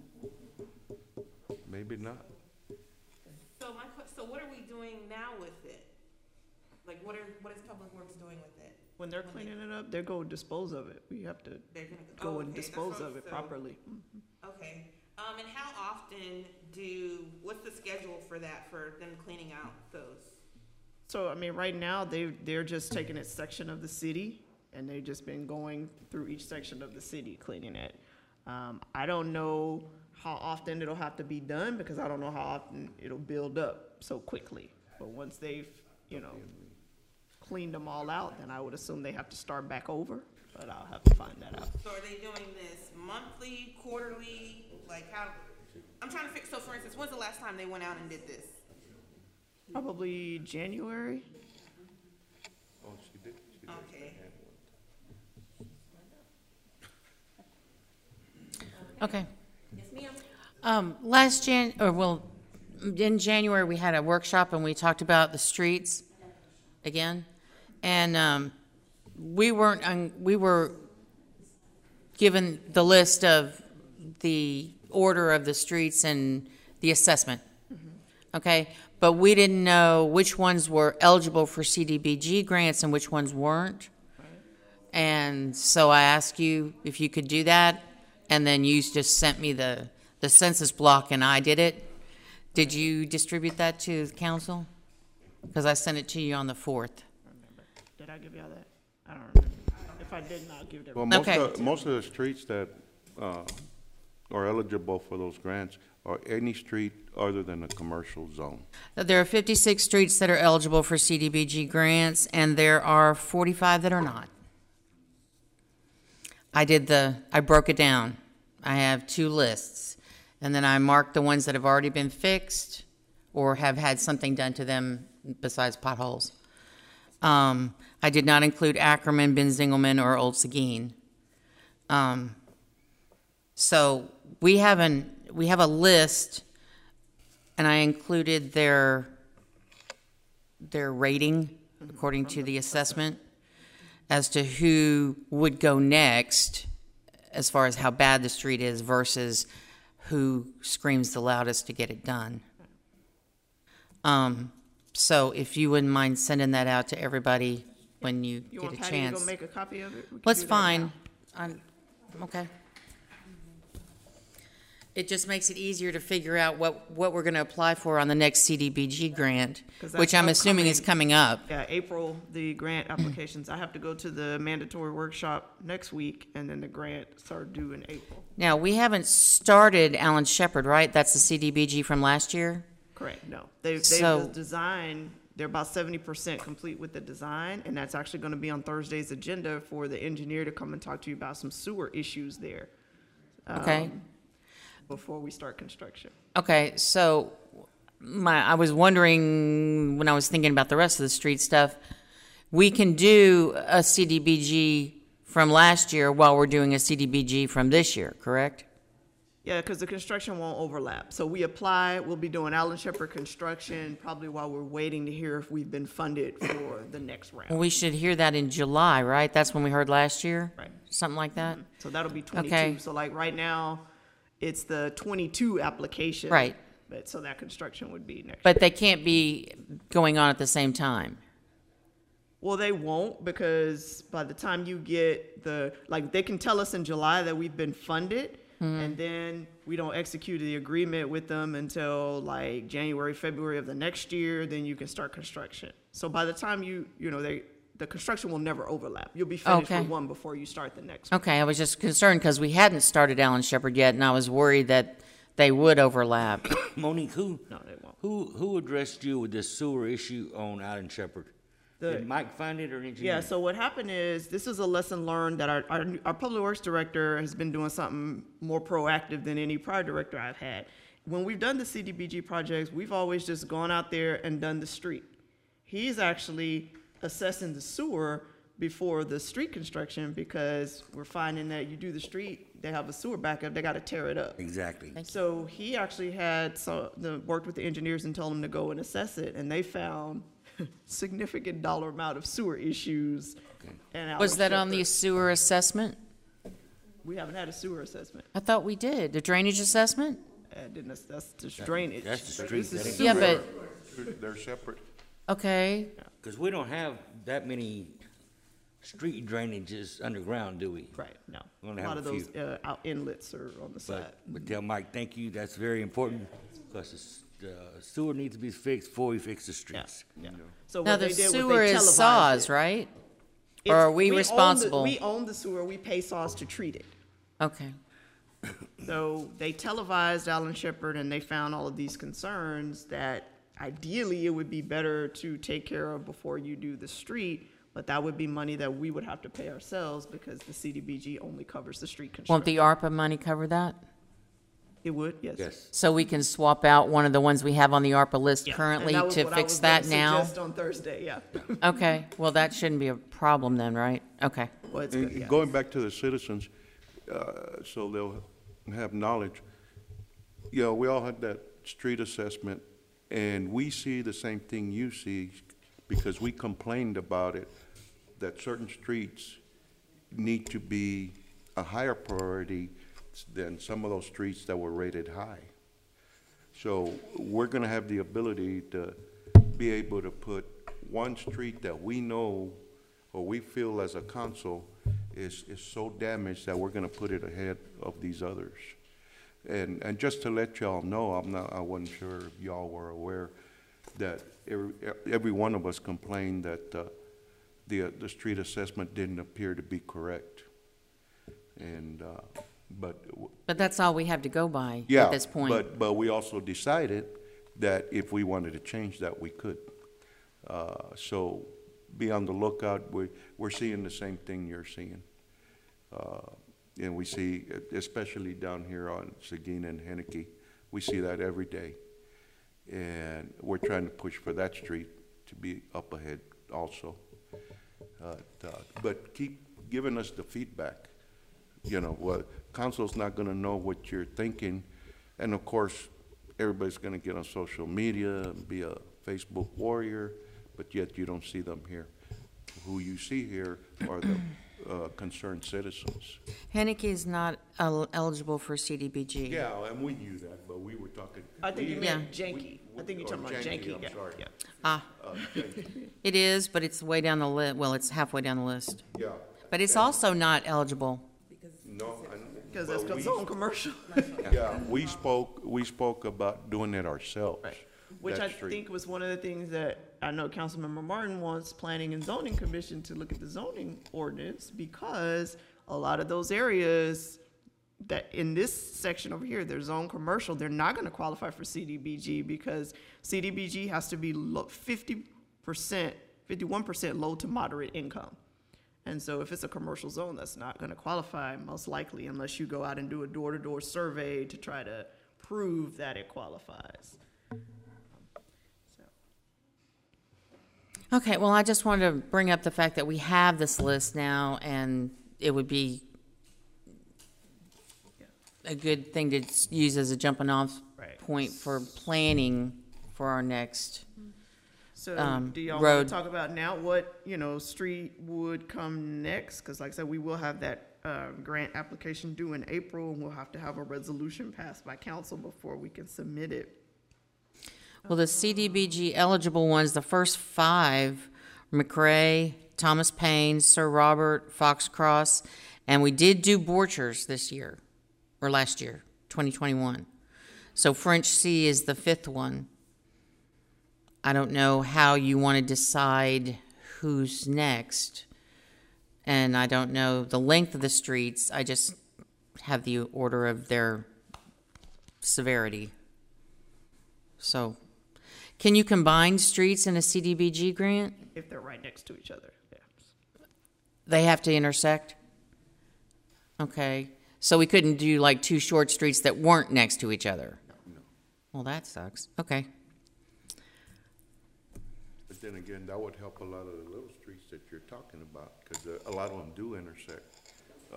Maybe not. So my, que- so what are we doing now with it? Like, what are, what is Public Works doing with it? When they're When they- cleaning it up, they go dispose of it. We have to They're gonna go oh, and okay, that's dispose what- of it so- properly. Okay, um, and how often do, what's the schedule for that, for them cleaning out those? So, I mean, right now, they, they're just taking a section of the city, and they've just been going through each section of the city cleaning it. Um, I don't know how often it'll have to be done, because I don't know how often it'll build up so quickly. But once they've, you know, cleaned them all out, then I would assume they have to start back over, but I'll have to find that out. So are they doing this monthly, quarterly, like how, I'm trying to fix, so for instance, when's the last time they went out and did this? Probably January. Oh, she did. She did. Okay. Okay. Yes, ma'am. Um, last Jan, or well, in January, we had a workshop and we talked about the streets again. And, um, we weren't, um, we were given the list of the order of the streets and the assessment. Okay? But we didn't know which ones were eligible for C D B G grants and which ones weren't. And so I asked you if you could do that, and then you just sent me the, the census block and I did it. Did you distribute that to the council? Because I sent it to you on the fourth. Did I give y'all that? I don't remember. If I didn't, I'll give it. Well, most Okay. of, most of the streets that, uh, are eligible for those grants are any street other than a commercial zone. There are fifty-six streets that are eligible for C D B G grants, and there are forty-five that are not. I did the, I broke it down. I have two lists, and then I marked the ones that have already been fixed or have had something done to them besides potholes. Um, I did not include Ackerman, Ben Zingelman, or Old Seguin. Um, so we have an, we have a list, and I included their, their rating according to the assessment as to who would go next as far as how bad the street is versus who screams the loudest to get it done. Um, so if you wouldn't mind sending that out to everybody when you, You get want a Patty to chance. go make a copy of it? We can Well, it's do that fine. now. I'm, okay. It just makes it easier to figure out what, what we're gonna apply for on the next C D B G grant, 'Cause which that's I'm assuming is upcoming. coming up. Yeah, April, the grant applications. I have to go to the mandatory workshop next week, and then the grants are due in April. Now, we haven't started Alan Shepard, right? That's the C D B G from last year? Correct, no. They've, they've So- designed, they're about seventy percent complete with the design, and that's actually gonna be on Thursday's agenda for the engineer to come and talk to you about some sewer issues there. Okay. um, Before we start construction. Okay, so my, I was wondering, when I was thinking about the rest of the street stuff, we can do a C D B G from last year while we're doing a C D B G from this year, correct? Yeah, because the construction won't overlap. So we apply, we'll be doing Allen Shepherd construction probably while we're waiting to hear if we've been funded for the next Well, round. we should hear that in July, right? That's when we heard last year? Right. Something like that? So that'll be Okay. twenty-two. So like right now, it's the twenty-two application. Right. But, so that construction would be next. But they can't be going on at the same time. Well, they won't, because by the time you get the, like, they can tell us in July that we've been funded, Mm-hmm. and then we don't execute the agreement with them until like January, February of the next year, then you can start construction. So by the time you, you know, they, the construction will never overlap. You'll be finished Okay. with one before you start the next one. Okay, I was just concerned because we hadn't started Alan Shepard yet, and I was worried that they would overlap. Monique, who, No, they won't. who, who addressed you with this sewer issue on Allen Shepherd? The- Did Mike find it or an engineer? Yeah, so what happened is, this is a lesson learned that our, our, our public works director has been doing something more proactive than any prior director I've had. When we've done the C D B G projects, we've always just gone out there and done the street. He's actually assessing the sewer before the street construction, because we're finding that you do the street, they have a sewer backup, they gotta tear it up. Exactly. So he actually had, so, the, worked with the engineers and told them to go and assess it, and they found significant dollar amount of sewer issues. and Was that on Allen the sewer assessment? Shepherd. We haven't had a sewer assessment. I thought we did. The drainage assessment? and then that's, that's just drainage. that's the But street, this is that ain't- Yeah, sewer. but, They're separate. okay, Because we don't have that many street drainages underground, do we? Right, no. We're gonna A lot have of a those, few. uh, out inlets are on the side. But, but tell Mike, thank you, that's very important, because the sewer needs to be fixed before we fix the Yeah, streets. yeah. So now what the they did was they sewer is televised Saws, it. right? It's- Or are we own the- responsible? We own the sewer, we pay Saws to treat it. Okay, So they televised Alan Shepard and they found all of these concerns that ideally it would be better to take care of before you do the street, but that would be money that we would have to pay ourselves because the C D B G only covers the street won't construction. the ARPA money cover that? It would, yes. Yes. So we can swap out one of the ones we have on the ARPA list Yeah, and currently that was to what I fix was gonna that now? suggest on Thursday, yeah. Okay, well, that shouldn't be a problem then, right? Okay. Well, it's And good, yeah. Going back to the citizens, uh, so they'll have knowledge. You know, we all had that street assessment, and we see the same thing you see, because we complained about it, that certain streets need to be a higher priority than some of those streets that were rated high. So we're gonna have the ability to be able to put one street that we know, or we feel as a council, is, is so damaged that we're gonna put it ahead of these others. And, and just to let y'all know, I'm not, I wasn't sure if y'all were aware that every, every one of us complained that, uh, the, uh, the street assessment didn't appear to be correct. And, uh, but, w- But that's all we have to go by yeah. at this point. But, but we also decided that if we wanted to change that, we could. Uh, so be on the lookout. We, we're seeing the same thing you're seeing. Uh, and we see, especially down here on Seguin and Henneke, we see that every day. And we're trying to push for that street to be up ahead also. Uh, uh, But keep giving us the feedback. You know, well, council's not gonna know what you're thinking. And of course, everybody's gonna get on social media and be a Facebook warrior, but yet you don't see them here. Who you see here are the uh, concerned citizens. Henneke is not el- eligible for C D B G. Yeah, and we knew that, but we were talking. I think you we- meant Yeah. Janky. I think you're or talking about Janky, Janky, I'm yeah, sorry. yeah. Ah, Uh, Janky, it is, but it's way down the li, well, it's halfway down the list. Yeah. But it's also not eligible. No, and. Because that's but we- zone commercial. Yeah, we spoke, we spoke about doing it ourselves. Right. Which that I street. think was one of the things that I know Councilmember Martin wants Planning and Zoning Commission to look at the zoning ordinance, because a lot of those areas that in this section over here, they're zone commercial, they're not gonna qualify for C D B G because C D B G has to be low, fifty percent, fifty-one percent low to moderate income. And so if it's a commercial zone, that's not gonna qualify most likely unless you go out and do a door-to-door survey to try to prove that it qualifies. So, Okay, well, I just wanted to bring up the fact that we have this list now, and it would be a good thing to s- use as a jumping off Right. point for planning for our next. So Um, do y'all want road. to talk about now what, you know, street would come next? Because like I said, we will have that uh, grant application due in April, and we'll have to have a resolution passed by council before we can submit it. Well, the C D B G eligible ones, the first five, McRae, Thomas Paine, Sir Robert, Foxcross, and we did do Borchers this year, or last year, twenty twenty-one. So French C is the fifth one. I don't know how you want to decide who's next. And I don't know the length of the streets. I just have the order of their severity. So, can you combine streets in a C D B G grant? If they're right next to each other, yeah. They have to intersect? Okay. So we couldn't do like two short streets that weren't next to each other? Well, that sucks. Okay. But then again, that would help a lot of the little streets that you're talking about, because a lot of them do intersect. Uh,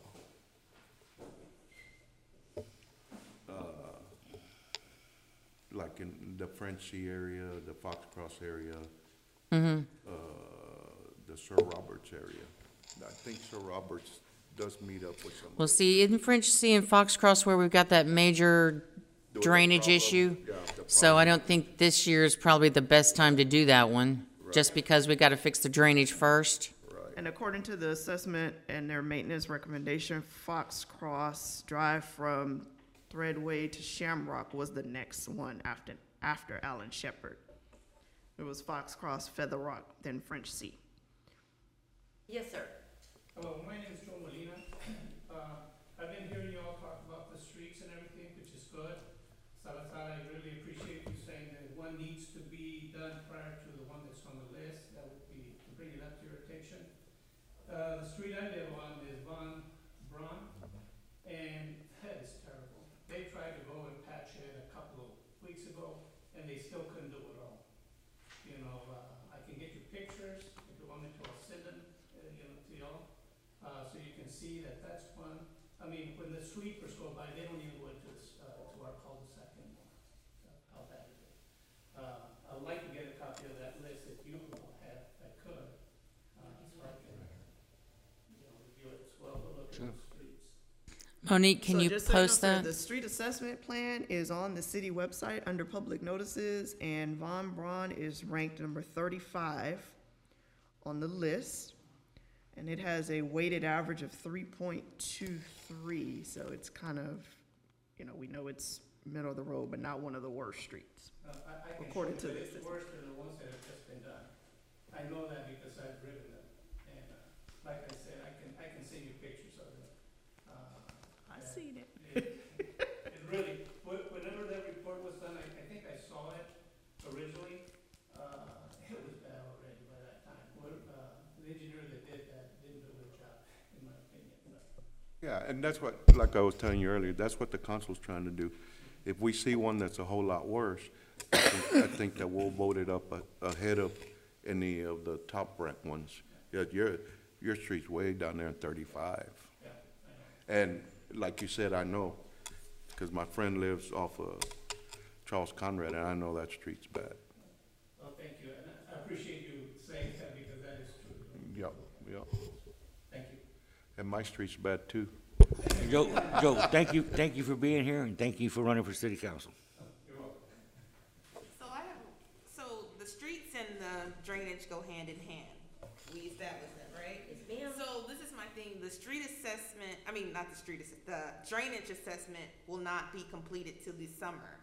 uh, Like in the Frenchie area, the Foxcross area, uh, the Sir Roberts area. I think Sir Roberts does meet up with some. Well, see, in French C and Foxcross where we've got that major the drainage problem, issue. yeah, the So I problem. don't think this year is probably the best time to do that one, just because we gotta fix the drainage first. And according to the assessment and their maintenance recommendation, Fox Cross Drive from Threadway to Shamrock was the next one after, after Allen Shepherd. It was Fox Cross, Feather Rock, then French Sea. Yes, sir. Hello, my name is Joe Molina. Uh, I've been hearing you all talk about the streets and everything, which is good. Salazar, I really appreciate you saying that one needs to be done prior to the one that's on the list. That would be, to bring it up to your attention. Uh, the street I live on is Von Braun, and that is terrible. They tried to go and patch it a couple of weeks ago, and they still couldn't do it all. You know, uh, I can get you pictures, if you want me to, I'll send them, uh, you know, to y'all. Uh, so you can see that that's one. I mean, when the sweepers go by, they don't even go into this, uh, to our cul-de-sac anymore. So how bad it is. Uh, I'd like to get a copy of that list if you all have, I could. Uh, so I can, you know, review it as well, but look at the streets. Monique, can So you just so know, post sir, that? The street assessment plan is on the city website under public notices, and Von Braun is ranked number thirty-five on the list. And it has a weighted average of three point two three, so it's kind of, you know, we know it's middle of the road, but not one of the worst streets. Uh, I, I can According show to you that this, it's worse than the ones that have just been done. I know that because I've driven them, and, uh, like I said, I can, I can send you pictures of it. Uh, I yeah. seen it. It, it really, wh- whenever that report was done, I, I think I saw it originally, uh, it was bad already by that time. What, uh, the engineer that did that didn't do a good job, in my opinion, but. Yeah, and that's what, like I was telling you earlier, that's what the council's trying to do. If we see one that's a whole lot worse, I think, I think that we'll vote it up a- ahead of any of the top ranked ones. Yeah, your, your street's way down there in thirty-five. Yeah, I know. And like you said, I know, because my friend lives off of Charles Conrad, and I know that street's bad. Well, thank you, and I- I appreciate you saying that because that is true. Yep, yep. Thank you. And my street's bad too. Joe, Joe, thank you, thank you for being here, and thank you for running for city council. You're welcome. So I have, so the streets and the drainage go hand in hand. We established that, right? Yes, ma'am. So this is my thing, the street assessment, I mean, not the street, ass- the drainage assessment will not be completed till this summer.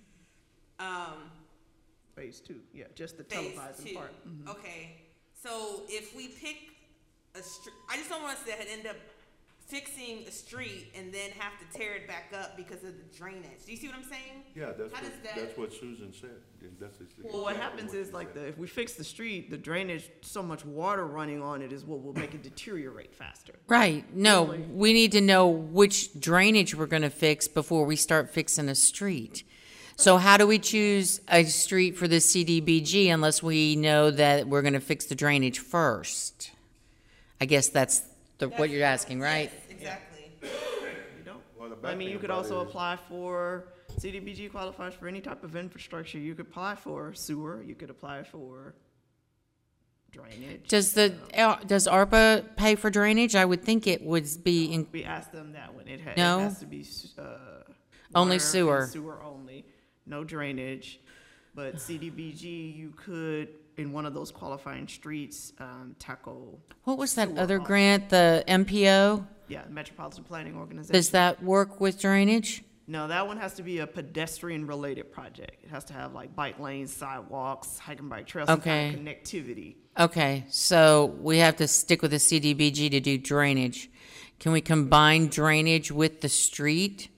Um, Phase two, yeah, just the phase televising two. part. Mhm. Okay, so if we pick a str- I just don't want us to end up fixing a street and then have to tear it back up because of the drainage. Do you see what I'm saying? Yeah, that's How what, does that- that's what Susan said. Yeah, that's exactly Well, what happens she is like said. the, if we fix the street, the drainage, so much water running on it is what will make it deteriorate faster. Right, no, we need to know which drainage we're gonna fix before we start fixing a street. So how do we choose a street for the C D B G unless we know that we're gonna fix the drainage first? I guess that's the, what you're asking, right? Yes, exactly. You don't. Well, the I bad mean, thing you could about also it is- apply for, C D B G qualifies for any type of infrastructure. You could apply for sewer, you could apply for drainage. Does the, uh, does ARPA pay for drainage? I would think it would be in, We asked them that one. It ha- No? it has to be, uh. Only water and sewer. Sewer only, no drainage. But C D B G, you could, in one of those qualifying streets, um, tackle. what was that sewer other also. grant, the M P O? Yeah, Metropolitan Planning Organization. Does that work with drainage? No, that one has to be a pedestrian-related project. It has to have like bike lanes, sidewalks, hike and bike trails, some kind of connectivity. Okay, so we have to stick with the C D B G to do drainage. Can we combine drainage with the street?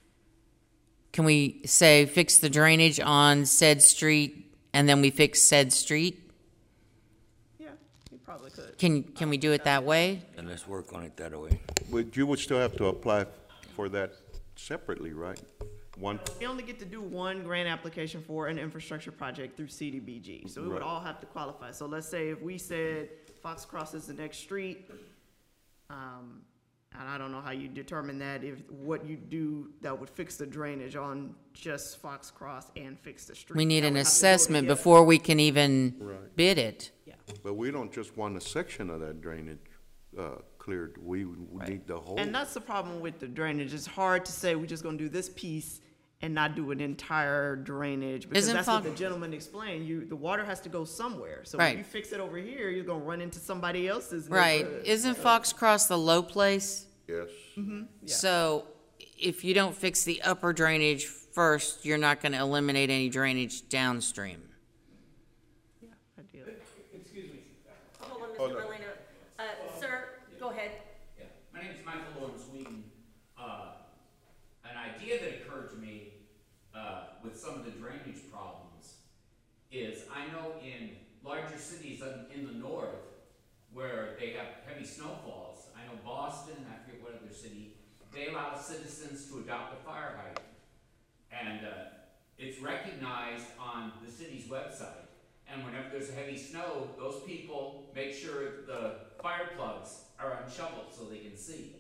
Can we say fix the drainage on said street and then we fix said street? Yeah, you probably could. Can, can we do it that way? And let's work on it that way. But you would still have to apply for that separately, right? One, We only get to do one grant application for an infrastructure project through C D B G, so we would Right. all have to qualify. So let's say if we said Fox Cross is the next street, um, and I don't know how you determine that, if, what you do that would fix the drainage on just Fox Cross and fix the street. We need That an would have to go assessment together. before we can even Right. bid it. Yeah. but we don't just want a section of that drainage, uh, cleared. We, we need the whole. And that's the problem with the drainage. It's hard to say we're just gonna do this piece and not do an entire drainage, because Isn't that's what Fox- the gentleman explained. You, the water has to go somewhere. So Right. if you fix it over here, you're gonna run into somebody else's Right. neighborhood. Isn't Foxcross the low place? Yes. Yeah. So if you don't fix the upper drainage first, you're not going to eliminate any drainage downstream. Yeah, ideally. Excuse me. Hold on, Hold Mister on. Molina. Uh, sir, go ahead. Yeah, my name is Michael Lawrence Wheaton. Uh, an idea that occurred to me uh, with some of the drainage problems is I know in larger cities in in the north where they have heavy snowfalls, I know Boston, I forget what other city, they allow citizens to adopt a fire hydrant. And uh, it's recognized on the city's website. And whenever there's a heavy snow, those people make sure the fire plugs are unshoveled so they can see.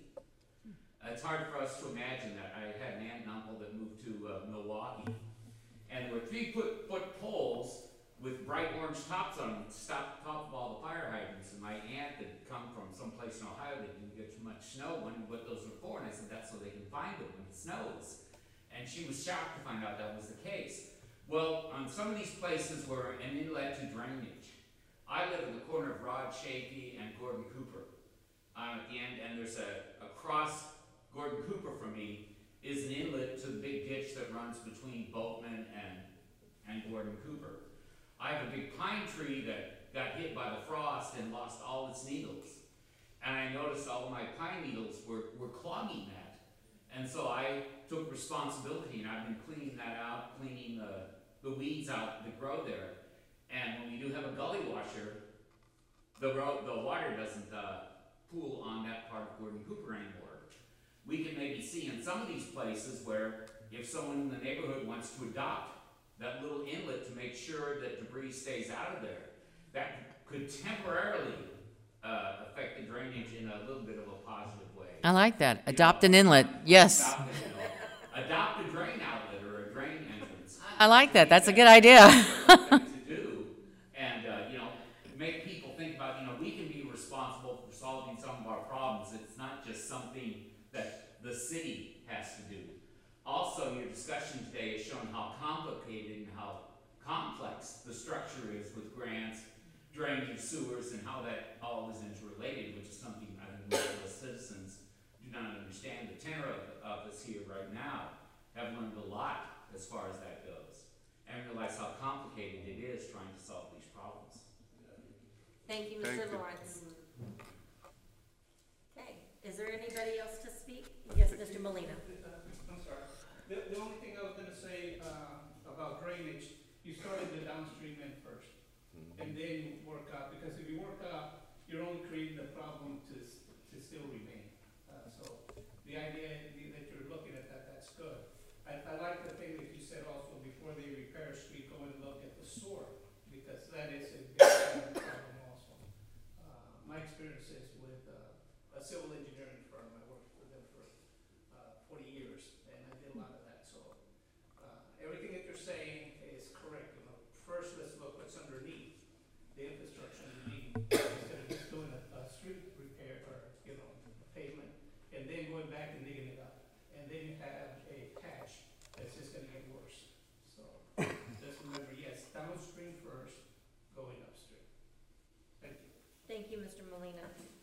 Uh, it's hard for us to imagine that. I had an aunt and uncle that moved to uh, Milwaukee, and there were three foot, foot poles with bright orange tops on them to stop the top of all the fire hydrants. And my aunt had come from someplace in Ohio that didn't get too much snow, wondered what those were for, and I said, that's so they can find them when it snows. And she was shocked to find out that was the case. Well, on some of these places where an inlet to drainage, I live at the corner of Rod Shakey and Gordon Cooper. Um, at the end, and there's a, across Gordon Cooper from me is an inlet to the big ditch that runs between Boatman and, and Gordon Cooper. I have a big pine tree that got hit by the frost and lost all its needles. And I noticed all of my pine needles were, were clogging that. And so I took responsibility, and I've been cleaning that out, cleaning the, the weeds out that grow there. And when we do have a gully washer, the, ro the water doesn't uh, pool on that part of Gordon Cooper anymore. We can maybe see in some of these places where if someone in the neighborhood wants to adopt that little inlet to make sure that debris stays out of there, that could temporarily uh, affect the drainage in a little bit of a positive way. I like that. You Adopt know, an inlet. Yes. Adopt, a- you know, adopt a drain outlet or a drain entrance. I like that. That's a good idea. Thing to do, and uh, you know, make people think about, you know, we can be responsible for solving some of our problems. It's not just something that the city has to do. Also, your discussion today has shown how complicated and how complex the structure is with grants, drainage, sewers, and how that all is interrelated, which is something I think most of us citizens do not understand. The tenor of, of us here right now have learned a lot as far as that goes, and realize how complicated it is trying to solve these problems. Thank you, Thank Mister you. Lawrence. Okay, is there anybody else to speak? Yes, Mister Molina. I'm sorry. The, the only thing I was gonna say, uh, about drainage, you started the downstream end first, and then you work up, because if you work up, you're only creating the problem to, s- to still remain. Uh, so, the idea that you're looking at that, that's good. I, I like the thing that you said also, before they repair a street, go and look at the sewer, because that is a big problem also. Uh, my experience is with, uh, a civil engineering firm, I worked with them for, uh, forty years, and I did a lot of that, so, uh, everything that you're saying is correct, you know, first let's look what's underneath, the infrastructure underneath, instead of just doing a, a street repair or, you know, pavement, and then going back and digging it up, and then you have a patch that's just gonna get worse, so, just remember, yes, downstream first, going upstream. Thank you. Thank you, Mister Molina.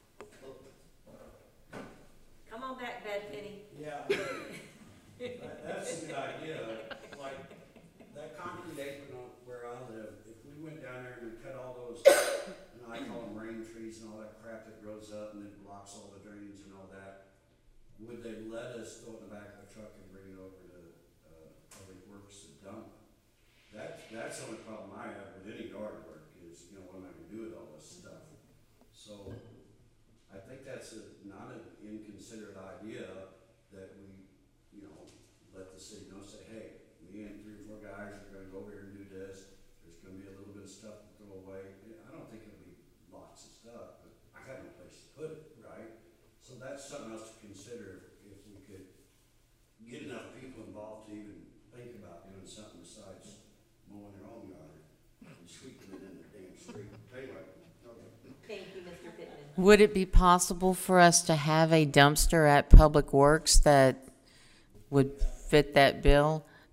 Come on back, Bad Penny. Yeah, that, that's a good idea, like, that concrete apron on where I live, if we went down there and we cut all those, and I call them rain trees and all that crap that grows up and then blocks all the drainage and all that, would they let us throw it in the back of a truck and bring it over to, uh, Public Works to dump? That, that's the only problem I have with any yard work is, you know, what am I gonna do with all this stuff? So, I think that's a, not an inconsiderate idea that we, you know, let the city know, say, hey, me and three or four guys are gonna go over here and do this, there's gonna be a little bit of stuff to throw away. I don't think it'll be lots of stuff, but I have no place to put it, right? So that's something else to consider, if we could get enough people involved to even think about doing something besides mowing their own yard and sweeping it in the damn street. Anyway, okay. Thank you, Mister Pittman. Would it be possible for us to have a dumpster at Public Works that would fit that bill?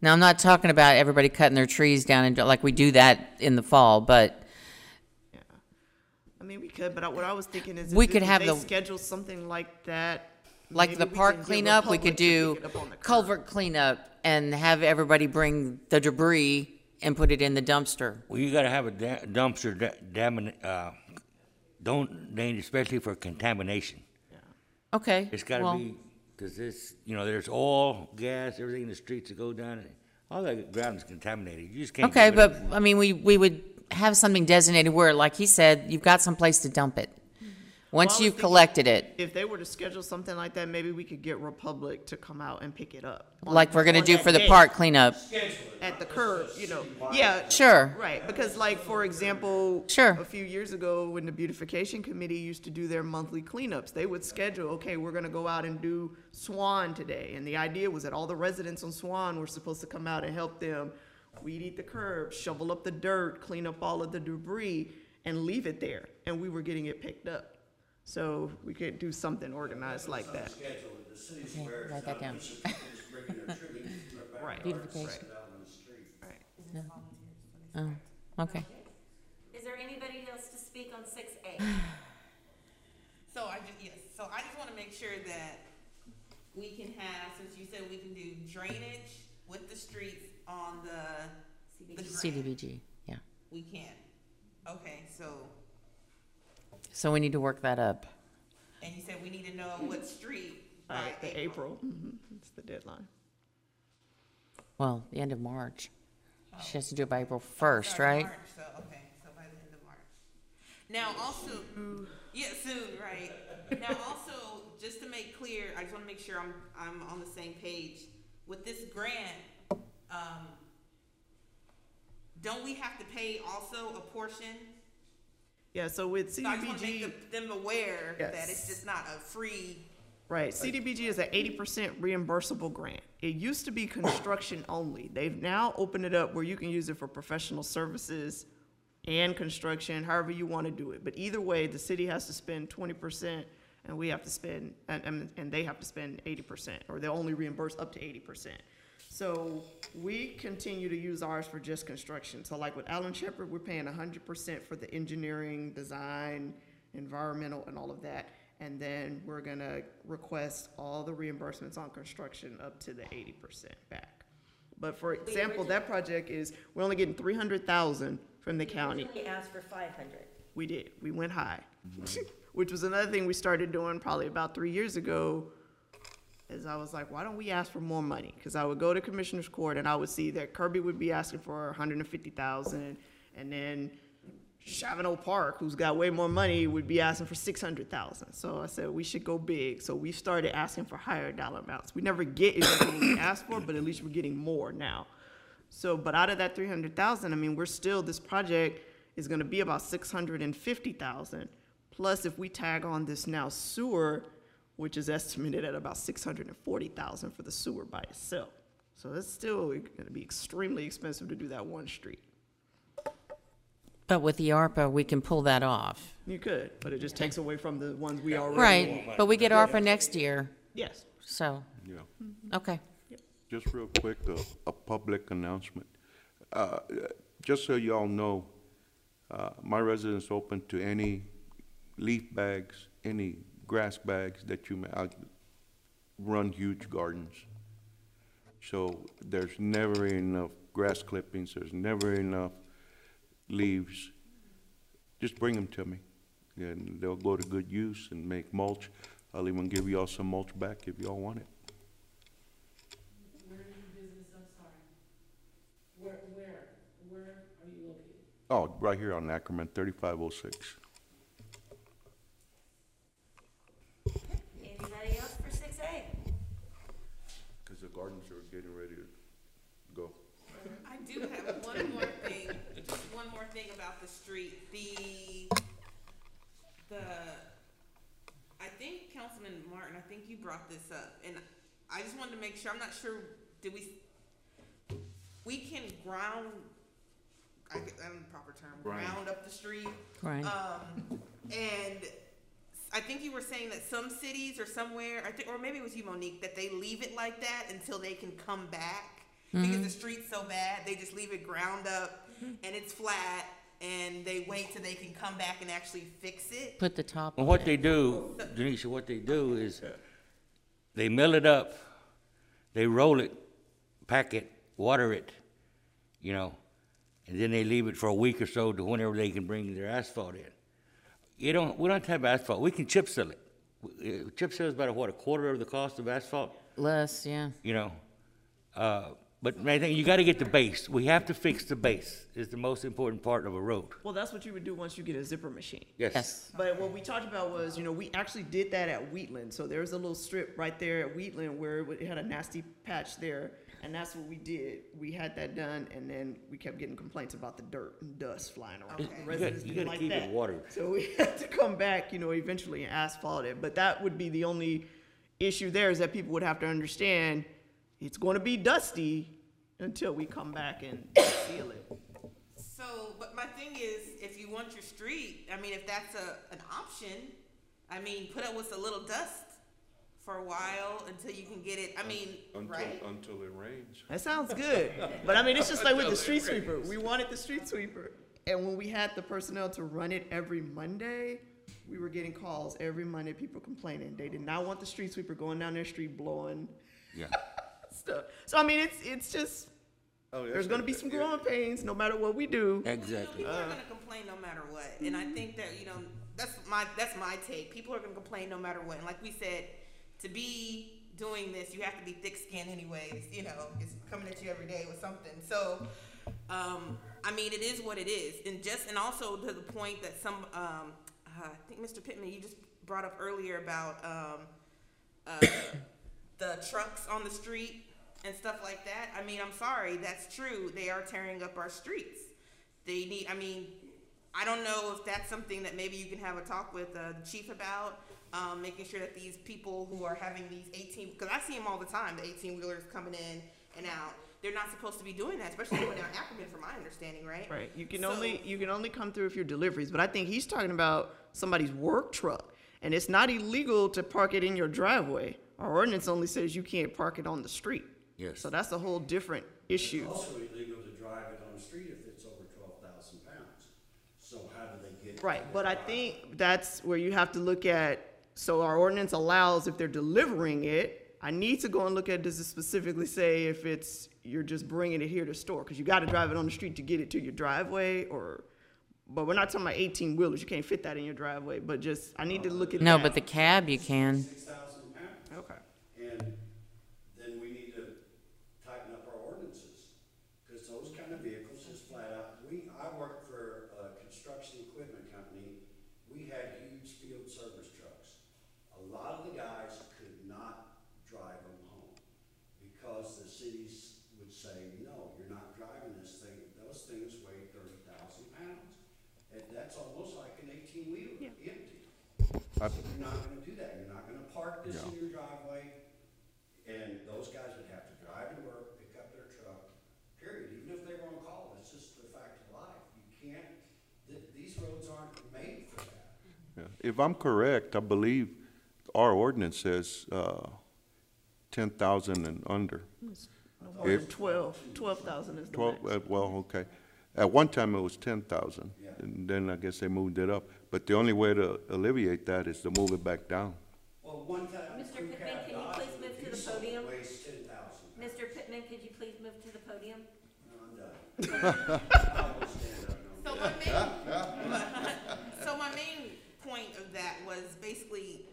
Now, I'm not talking about everybody cutting their trees down and like we do that in the fall, but Yeah. I mean, we could, but I- what I was thinking is. We if could if have they the- schedule something like that. like maybe the we park can get cleanup, we Republic could to do pick it up on the curb. culvert cleanup and have everybody bring the debris and put it in the dumpster. Well, you gotta have a da- dumpster, da- damin- uh, don't, Dane, especially for contamination. Okay. It's gotta well, be, cause it's, you know, there's oil, gas, everything in the streets that go down, and all that ground is contaminated. You just can't. Okay, get rid of but it. I mean, we, we would have something designated where, like he said, you've got some place to dump it. Well, I Once was you've thinking collected it, If they were to schedule something like that, maybe we could get Republic to come out and pick it up. on- like we're gonna on do that for the day. park cleanup. At the curb, you know, yeah. Sure. Right, because like, for example. Sure. A few years ago, when the beautification committee used to do their monthly cleanups, they would schedule, okay, we're gonna go out and do Swan today. And the idea was that all the residents on Swan were supposed to come out and help them weed eat the curb, shovel up the dirt, clean up all of the debris, and leave it there. And we were getting it picked up. So we could do something organized like that. Okay, write that down. Right. Beautification. Right. No. Oh, okay. Is there anybody else to speak on six A? So I just, yes, so I just wanna make sure that we can have, since you said we can do drainage with the streets on the, the C D grant, B G, yeah. we can. Okay, so, So we need to work that up. and you said we need to know what street by By the April, mhm, it's the deadline. Well, the end of March. She has to do it by April first, Sorry, right? March, so, okay, so by the end of March. Now also, yeah, soon, right? Now also, just to make clear, I just wanna make sure I'm, I'm on the same page. With this grant, um, don't we have to pay also a portion? Yeah, so with So I just wanna C D B G, make the- them aware that Yes. it's just not a free, right, C D B G is an eighty percent reimbursable grant. It used to be construction only. They've now opened it up where you can use it for professional services and construction, however you want to do it. But either way, the city has to spend twenty percent and we have to spend, and, and, and they have to spend eighty percent, or they'll only reimburse up to eighty percent. So we continue to use ours for just construction. So like with Allen Shepherd, we're paying hundred percent for the engineering, design, environmental, and all of that. And then we're gonna request all the reimbursements on construction up to the eighty percent back. But for example, that project is, we're only getting three hundred thousand from the county. We asked for five hundred. We did, we went high. Which was another thing we started doing probably about three years ago, is I was like, why don't we ask for more money? Because I would go to Commissioner's Court and I would see that Kirby would be asking for a hundred and fifty thousand, and then Chavano Park, who's got way more money, would be asking for six hundred thousand. So I said, we should go big. So we started asking for higher dollar amounts. We never get exactly what we asked for, but at least we're getting more now. So, but out of that three hundred thousand, I mean, we're still, this project is gonna be about six hundred and fifty thousand. Plus, if we tag on this now sewer, which is estimated at about six hundred and forty thousand for the sewer by itself. So it's still gonna be extremely expensive to do that one street. But with the ARPA, we can pull that off. You could, but it just takes away from the ones we already. Right, but we get ARPA next year, Yes. so, Yeah. okay. Just real quick, a, a public announcement. Uh, just so y'all know, uh, my residence open to any leaf bags, any grass bags that you may, I run huge gardens. So there's never enough grass clippings, there's never enough leaves. Just bring them to me, and they'll go to good use and make mulch. I'll even give y'all some mulch back if y'all want it. Where is your business, I'm sorry? Where, where, where are you located? Oh, right here on Ackerman, thirty-five oh six. Anybody else for six A? Because the gardens are getting ready to go. I do have one more thing, just one more thing about the street. The, the, I think Councilman Martin, I think you brought this up, and I just wanted to make sure, I'm not sure, did we, we can ground, I get that in the proper term, Grind. ground up the street. Grind. Um, and I think you were saying that some cities or somewhere, I think, or maybe it was you, Monique, that they leave it like that until they can come back. because the street's so bad, they just leave it ground up and it's flat, and they wait till they can come back and actually fix it. Put the top Well, on what it. they do, Denisha, what they do is they mill it up, they roll it, pack it, water it, you know, and then they leave it for a week or so to whenever they can bring their asphalt in. You don't, we don't have asphalt. We can chip seal it. Uh, Chip seal is about, a, what, a quarter of the cost of asphalt? Less, yeah. You know, uh, but I think you gotta get the base. We have to fix the base, is the most important part of a road. Well, that's what you would do once you get a zipper machine. Yes. Yes. But what we talked about was, you know, we actually did that at Wheatland. So there's a little strip right there at Wheatland where it would- it had a nasty patch there. And that's what we did. We had that done, and then we kept getting complaints about the dirt and dust flying around. Okay. The You residents gotta, you didn't gotta like keep that. it watered. So we had to come back, you know, eventually and asphalt it. But that would be the only issue there, is that people would have to understand it's going to be dusty until we come back and seal it. So, but my thing is, if you want your street, I mean, if that's a, an option, I mean, put up with a little dust for a while until you can get it, I mean, Until, right? until it rains. That sounds good. But I mean, it's just like with the street sweeper. We wanted the street sweeper. And when we had the personnel to run it every Monday, we were getting calls every Monday, people complaining. They did not want the street sweeper going down their street blowing Yeah. stuff. So I mean, it's it's just, Oh, there's gonna be some growing pains no matter what we do. Exactly. People are gonna complain no matter what, and I think that, you know, that's my, that's my take. People are gonna complain no matter what, and like we said, to be doing this, you have to be thick-skinned anyways, you know, it's coming at you every day with something. So, um, I mean, it is what it is, and just, and also to the point that some, um, uh, I think Mister Pittman, you just brought up earlier about, um, uh, the trucks on the street and stuff like that. I mean, I'm sorry, that's true. They are tearing up our streets. They need, I mean, I don't know if that's something that maybe you can have a talk with uh, the chief about, um, making sure that these people who are having these eighteen, because I see them all the time, the eighteen-wheelers coming in and out. They're not supposed to be doing that, especially going down Ackerman, from my understanding, right? Right. You can So- only you can only come through if you're deliveries. But I think he's talking about somebody's work truck, and it's not illegal to park it in your driveway. Our ordinance only says you can't park it on the street. Yes. So that's a whole different issue. It's also illegal to drive it on the street if it's over twelve thousand pounds. So how do they get? Right, but I think that's where you have to look at, so our ordinance allows if they're delivering it, I need to go and look at, does it specifically say if it's, you're just bringing it here to store? Because you got to drive it on the street to get it to your driveway, or, but we're not talking about eighteen wheelers, you can't fit that in your driveway, but just, I need to look at that. No, but the cab you can. Six thousand pounds. Okay. And then we need to tighten up our ordinances, because those kind of vehicles is flat out. We, I worked for a construction equipment company. We had huge field service trucks. A lot of the guys could not drive them home because the cities would say, no, you're not driving this thing. Those things weigh thirty thousand pounds. And that's almost like an eighteen-wheeler, empty. I- You're not gonna do that. You're not gonna park this in your driveway. And those guys would have to drive to work, pick up their truck, period. Even if they were on call, it's just the fact of life. You can't, th- these roads aren't made for that. Yeah. If I'm correct, I believe our ordinance says, uh, ten thousand and under. No more than If- twelve, twelve thousand is the Twelve, max. uh, well, okay. At one time, it was ten thousand, and then I guess they moved it up. But the only way to alleviate that is to move it back down. Well, one time. Mister crew Pittman, cab can you Dodge please with move to the diesel podium? Weighs ten thousand. Mister Pittman, could you please move to the podium? No, I'm done. I won't stand up no So more. my main, so my main point of that was basically,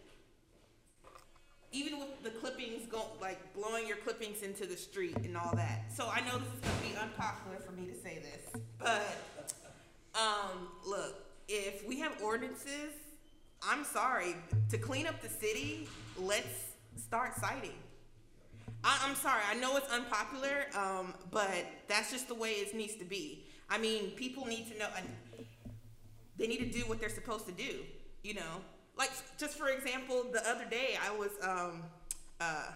even with the clippings go, like blowing your clippings into the street and all that. So I know this is gonna be unpopular for me to say this, but, um, look, if we have ordinances, I'm sorry, to clean up the city, let's start citing. I, I'm sorry, I know it's unpopular, um, but that's just the way it needs to be. I mean, people need to know, and they need to do what they're supposed to do, you know? Like, just for example, the other day I was, um, uh,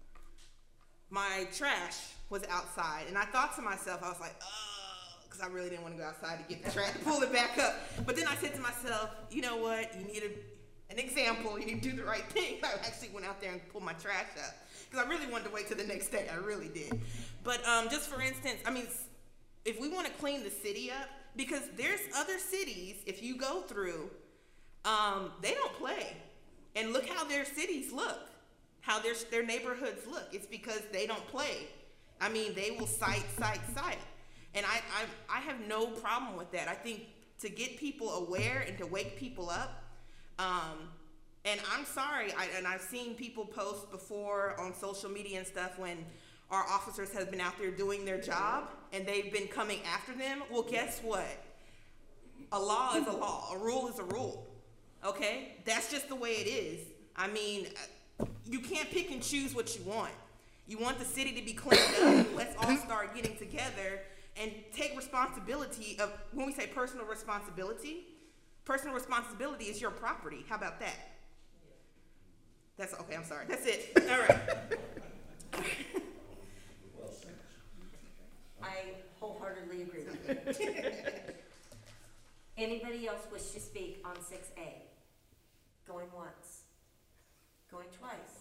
my trash was outside, and I thought to myself, I was like, oh, because I really didn't want to go outside to get the trash, pull it back up. But then I said to myself, you know what, you need to an example, you need to do the right thing. I actually went out there and pulled my trash up because I really wanted to wait till the next day. I really did. But um, just for instance, I mean, if we want to clean the city up, because there's other cities, if you go through, um, they don't play. And look how their cities look, how their, their neighborhoods look. It's because they don't play. I mean, they will cite, cite, cite. And I, I, I have no problem with that. I think to get people aware and to wake people up, um, and I'm sorry, I, and I've seen people post before on social media and stuff when our officers have been out there doing their job and they've been coming after them. Well, guess what? A law is a law. A rule is a rule. Okay? That's just the way it is. I mean, you can't pick and choose what you want. You want the city to be cleaned up. Let's all start getting together and take responsibility of, when we say personal responsibility, personal responsibility is your property. How about that? That's okay, I'm sorry. That's it. All right. I wholeheartedly agree with you. Anybody else wish to speak on six A? Going once? Going twice?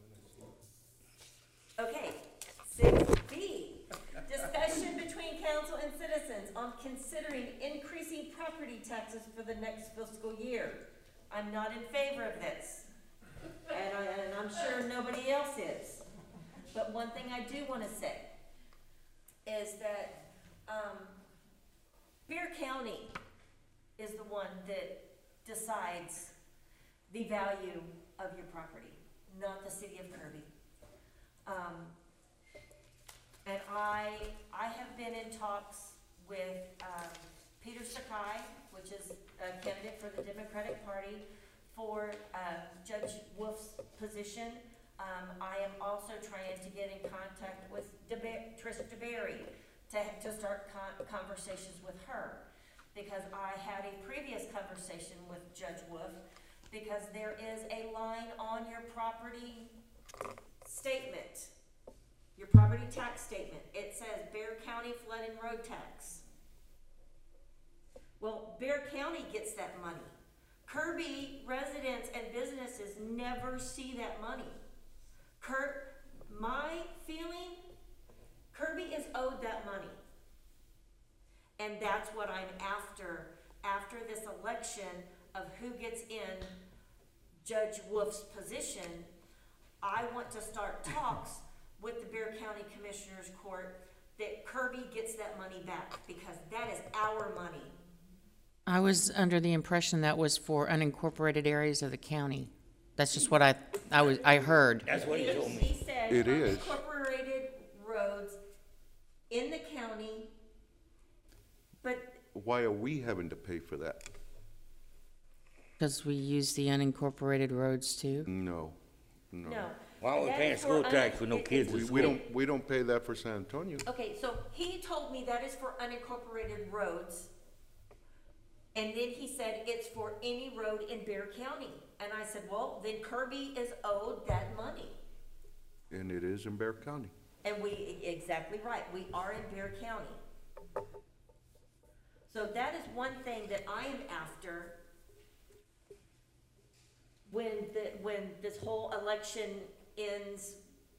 Okay, six B, discussion between council and citizens on considering increasing property taxes for the next fiscal year. I'm not in favor of this, and, I, and I'm sure nobody else is. But one thing I do want to say is that um, Bear County is the one that decides the value of your property, not the city of Kirby. Um, and I, I have been in talks with um, Peter Sakai, which is a candidate for the Democratic Party, for uh, Judge Wolf's position. Um, I am also trying to get in contact with DeBa- Trish DeBerry to, to start con- conversations with her, because I had a previous conversation with Judge Wolf, because there is a line on your property statement, your property tax statement. It says Bear County Flood and Road Tax. Well, Bear County gets that money. Kirby residents and businesses never see that money. Kurt, my feeling, Kirby is owed that money. And that's what I'm after, after this election of who gets in Judge Wolf's position. I want to start talks with the Bear County Commissioners Court that Kirby gets that money back, because that is our money. I was under the impression that was for unincorporated areas of the county. That's just what I, I was, I heard. That's what he told me. He said It is. unincorporated roads in the county, but Why are we having to pay for that? Because we use the unincorporated roads too. No, no. no. Why are we That paying is for school un- tax with no it- kids it's- in We, school? we don't, we don't pay that for San Antonio. Okay, so he told me that is for unincorporated roads. And then he said it's for any road in Bear County. And I said, well, then Kirby is owed that money. And it is in Bear County. And we, exactly right, we are in Bear County. So that is one thing that I am after when the, when this whole election ends,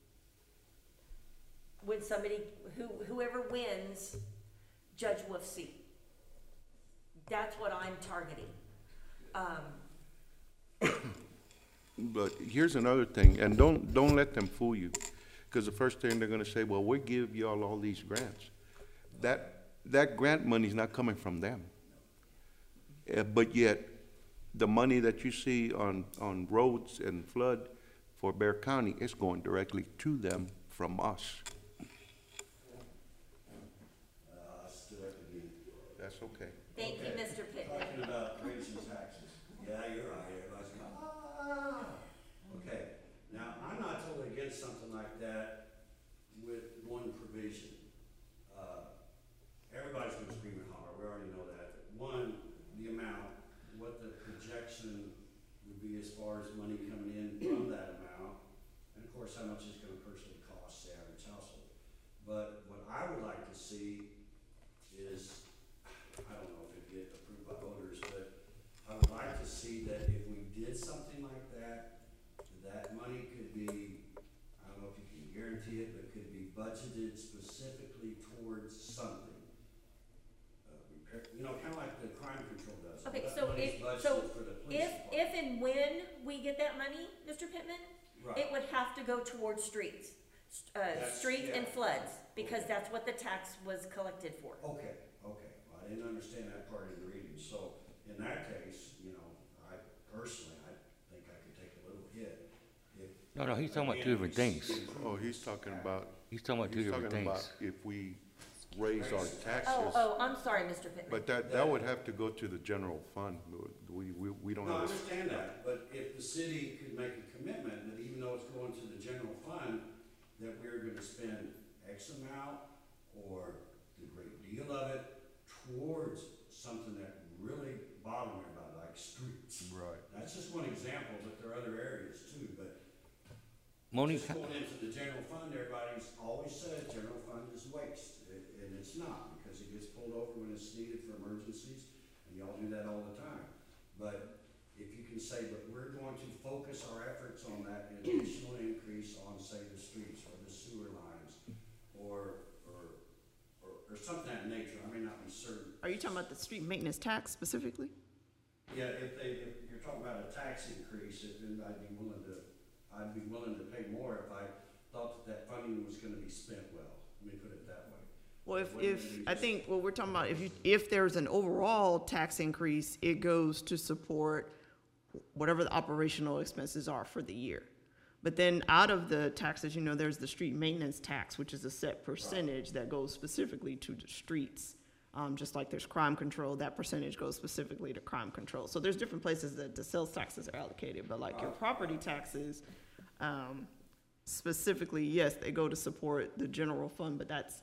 when somebody, who, whoever wins Judge Wolf's seat. That's what I'm targeting. Um, But here's another thing, and don't, don't let them fool you, because the first thing they're gonna say, well, we give y'all all these grants. That, that grant money's not coming from them. Uh, but yet, the money that you see on, on roads and flood for Bear County is going directly to them from us. That's okay. Thank you, Mister Pittman. Talking about raising taxes. Yeah, you're right, everybody's going, ah. Okay, now, I'm not totally against something like that with one provision. Uh, Everybody's gonna scream and holler, we already know that. One, the amount, what the projection would be as far as money coming in from that amount, and of course, how much it's gonna personally cost the average household. But what I would like to see is, I don't know if it'd get approved by voters, but I would like to see that if we did something guarantee it, but could be budgeted specifically towards something. Uh, repair, you know, kinda like the crime control does. Okay, That so money's if, budgeted so for the police if, department. if and when we get that money, Mister Pittman, Right. it would have to go towards streets, uh, That's- streets and yeah. floods, because that's what the tax was collected for. Okay, okay, well, I didn't understand that part in the reading, so in that case, you know, I personally, I think I could take a little hit if. No, no, he's talking about again, two different we things. see Oh, he's talking about, He's talking about two he's different talking about things. if we raise our Oh, taxes, oh, I'm sorry, Mister Pittman. but that, that would have to go to the general fund. We, we, we don't No, I have. understand that, but if the city could make a commitment that even though it's going to the general fund, that we're gonna spend X amount or the great deal of it towards something that really bothers me about, like streets. Right. That's just one example, but there are other areas too, but Monique, just going into the general fund, everybody's always said general fund is waste, and and it's not, because it gets pulled over when it's needed for emergencies, and y'all do that all the time. But if you can say, but we're going to focus our efforts on that additional increase on, say, the streets or the sewer lines, or, or, or, or something of that nature, I may not be certain. Are you talking about the street maintenance tax specifically? Yeah, if they, if you're talking about a tax increase, if, then I'd be willing to, I'd be willing to pay more if I thought that that funding was gonna be spent well, let me put it that way. Well, if, Wouldn't if, we I just- think what we're talking about, if you, if there's an overall tax increase, it goes to support whatever the operational expenses are for the year. But then out of the taxes, you know, there's the street maintenance tax, which is a set percentage that goes specifically to the streets. Um, just like there's crime control, that percentage goes specifically to crime control. So there's different places that the sales taxes are allocated, but like your property taxes, um, specifically, yes, they go to support the general fund, but that's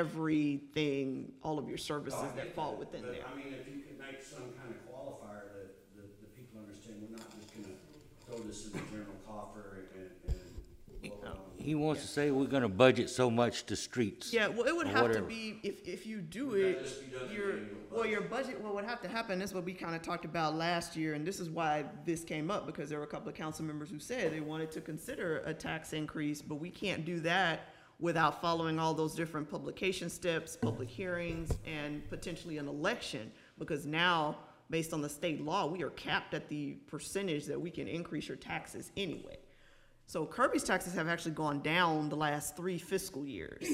everything, all of your services No, I that get fall that, within but, there. I mean, if you could make some kind of qualifier that, that the people understand, we're not just gonna throw this in the general coffer and, and blow it on. he wants to say we're gonna budget so much to streets. Yeah, well, it would or have to whatever. be, if, if you do Would that it, just be done in your, the annual well, your budget? budget, what would have to happen, this is what we kind of talked about last year, and this is why this came up, because there were a couple of council members who said they wanted to consider a tax increase, but we can't do that without following all those different publication steps, public hearings, and potentially an election, because now, based on the state law, we are capped at the percentage that we can increase your taxes anyway. So Kirby's taxes have actually gone down the last three fiscal years.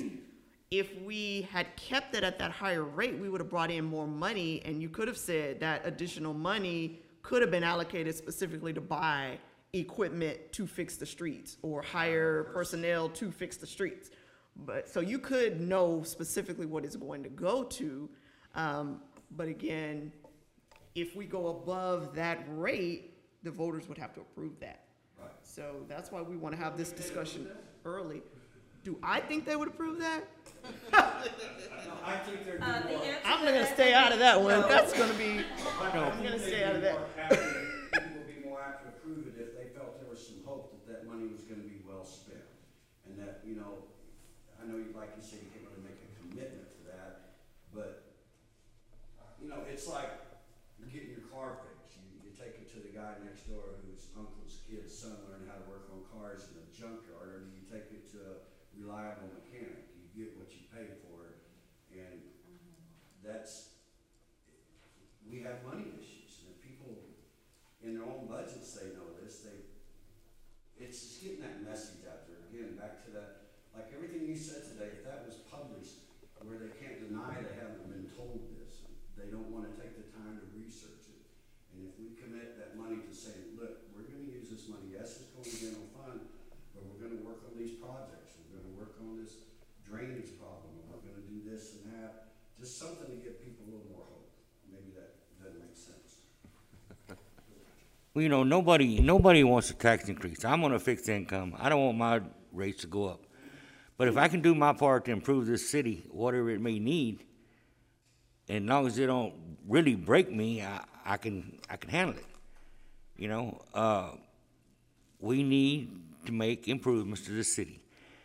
If we had kept it at that higher rate, we would have brought in more money, and you could have said that additional money could have been allocated specifically to buy equipment to fix the streets or hire personnel to fix the streets. But, so you could know specifically what it's going to go to. Um, but again, if we go above that rate, the voters would have to approve that. Right. So that's why we want to have this discussion early. Do I think they would approve that? No, I think there'd be Uh, the more. answer I'm to gonna that stay would out be of that one. no. That's gonna be, I- I I'm think gonna they'd stay be out of that. more apt to- People would be more apt to approve it if they felt there was some hope that that money was gonna be well spent. And that, you know, I know you, like you said, you can't really make a commitment to that, but, you know, it's like getting your car fixed. You, you take it to the guy next door whose uncle's kid's son learned how to work on cars in a junkyard, or do you take it to a reliable mechanic? You get what you pay for, and that's, we have money issues, and if people in their own budgets, they know this, they, it's just getting that message out there, again, back to that, like everything you said today, if that was published, where they can't deny they haven't been told this, they don't wanna take the time to research it, and if we commit that money to say, look, we're gonna use this money, yes, it's going to general fund, but we're gonna work on these projects, we're gonna work on this drainage problem, and we're gonna do this and that, just something to give people a little more hope. Maybe that doesn't make sense. Well, you know, nobody, nobody wants a tax increase. I'm on a fixed income. I don't want my rates to go up. But if I can do my part to improve this city, whatever it may need, and as long as they don't really break me, I, I can, I can handle it. You know, uh, we need to make improvements to this city.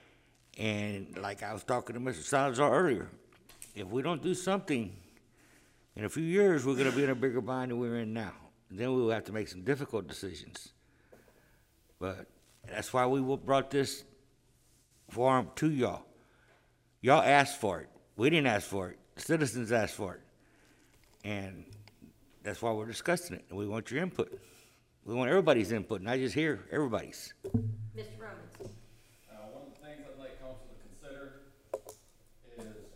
And like I was talking to Mister Salazar earlier, if we don't do something, in a few years, we're gonna be in a bigger bind than we're in now. Then we will have to make some difficult decisions. But that's why we brought this farm to y'all. Y'all asked for it. We didn't ask for it. Citizens asked for it. And that's why we're discussing it. And we want your input. We want everybody's input, not just here, everybody's. Mister Romans? Uh, one of the things I'd like council to consider is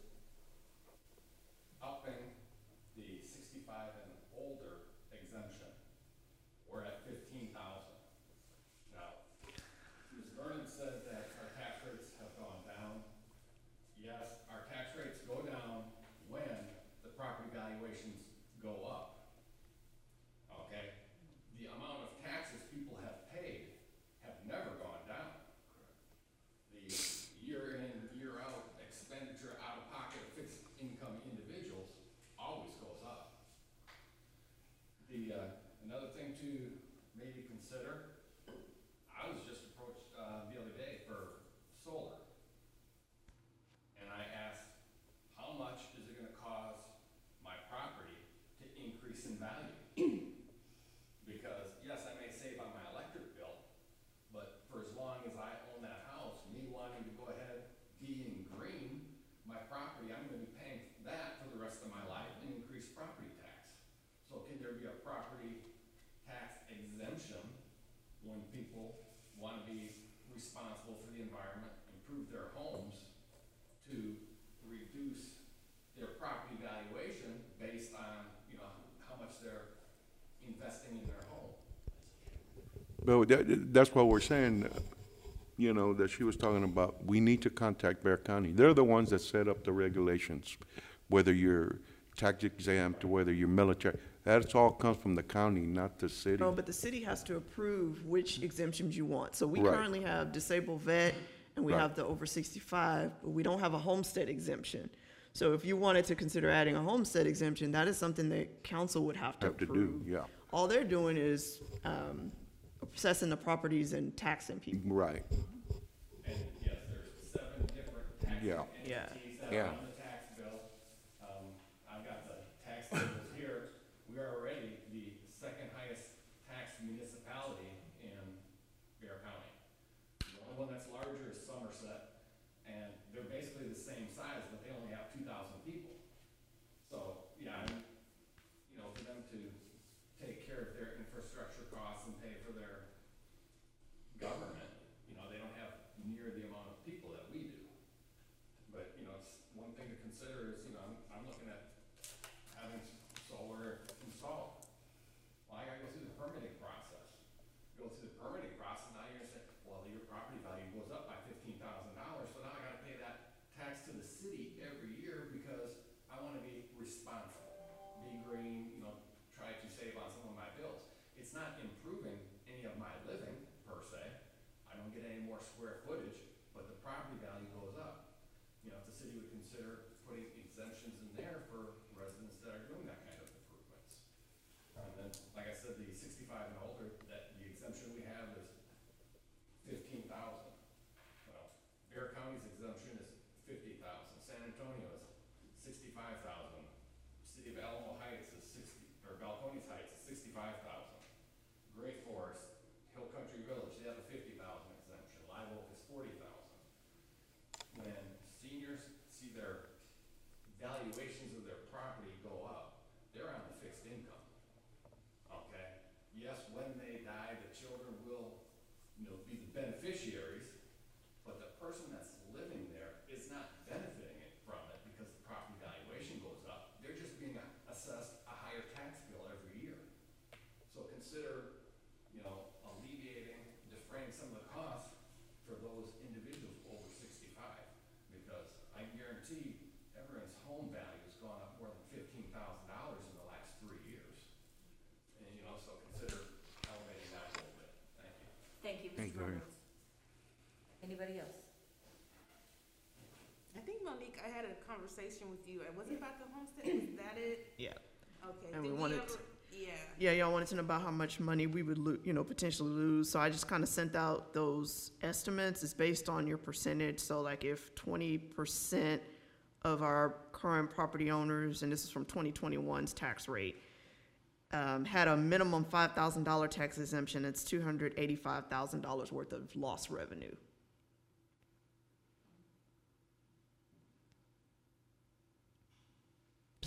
upping the sixty-five and older exemption. We're at fifteen thousand. Now, Miz Vernon said that our tax rates have gone down. Yes, our tax rates go down when the property valuations go up. Okay? The amount of taxes people have paid have never gone down. The year in, year out expenditure out of pocket of fixed income individuals always goes up. The, uh, another thing to maybe consider, I was just approached, uh, the other day for solar. And I asked, how much is it gonna cause my property to increase in value? Because, yes, I may save on my electric bill, but for as long as I own that house, me wanting to go ahead, being green, my property, I'm gonna be paying that for the rest of my life and increase property tax. So can there be a property tax exemption when people wanna be responsible for the environment, improve their homes, to reduce their property valuation based on, you know, how much they're investing in their home? But that, that's what we're saying, uh, you know, that she was talking about. We need to contact Bear County. They're the ones that set up the regulations, whether you're tax exempt or whether you're military. That's all comes from the county, not the city. No, but the city has to approve which exemptions you want. So we Right. currently have disabled vet, and we Right. have the over sixty-five, but we don't have a homestead exemption. So if you wanted to consider adding a homestead exemption, that is something that council would have to Have to approve. do, yeah. All they're doing is, um, assessing the properties and taxing people. Right. And yes, there's seven different tax Yeah. Yeah. entities that are Yeah. on the tax bill. Um, I've got the tax tables here. We are already the second highest tax municipality in Bear County. The only one that's larger is Somerset, and they're basically the same size, but they only have two thousand people. So, yeah, I'm, you know, for them to take care of their infrastructure costs and pay for their government, you know, they don't have near the amount of people that we do. But, you know, it's one thing to consider is, you know, I'm, I'm looking at having solar installed. Well, I gotta go through the permitting process. Go through the permitting process, now you're gonna say, well, your property value goes up by fifteen thousand dollars, so now I gotta pay that tax to the city every year because I wanna be responsible, be green, you know, try to save on some of my bills. It's not improving any of my living per se. I don't get any more square footage, but the property value goes up. You know, if the city would consider putting exemptions in there for residents that are doing that kind of improvements. And then, like I said, the sixty-five and older, that the exemption we have is fifteen thousand. Well, Bear County's exemption is fifty thousand. San Antonio is sixty-five thousand. City of Alamo Heights is sixty, or Balcones Heights is sixty-five thousand. Great Forest, Hill Country Village, they have a fifty thousand exemption. Live Oak is forty thousand. When seniors see their valuations of their property go up, they're on the fixed income. Okay? Yes, when they die, the children will, you know, be the beneficiaries, but the person that's living there is not benefiting it from it because the property valuation goes up. They're just being assessed a higher tax bill every year. So consider, you know, alleviating, defraying some of the costs for those individuals over sixty-five. Because I guarantee everyone's home value has gone up more than fifteen thousand dollars in the last three years. And, you know, so consider elevating that a little bit. Thank you. Thank you, Thank Mister you. Romans. Anybody else? I think, Monique, I had a conversation with you. Uh, Was it about the homestead? Was that it? Yeah. Okay. And Did we we wanted ever- to- Yeah. Yeah, y'all wanted to know about how much money we would lo- you know, potentially lose. So I just kind of sent out those estimates. It's based on your percentage. So like if twenty percent of our current property owners, and this is from twenty twenty-one's tax rate, um, had a minimum five thousand dollar tax exemption, it's two hundred eighty-five thousand dollars worth of lost revenue.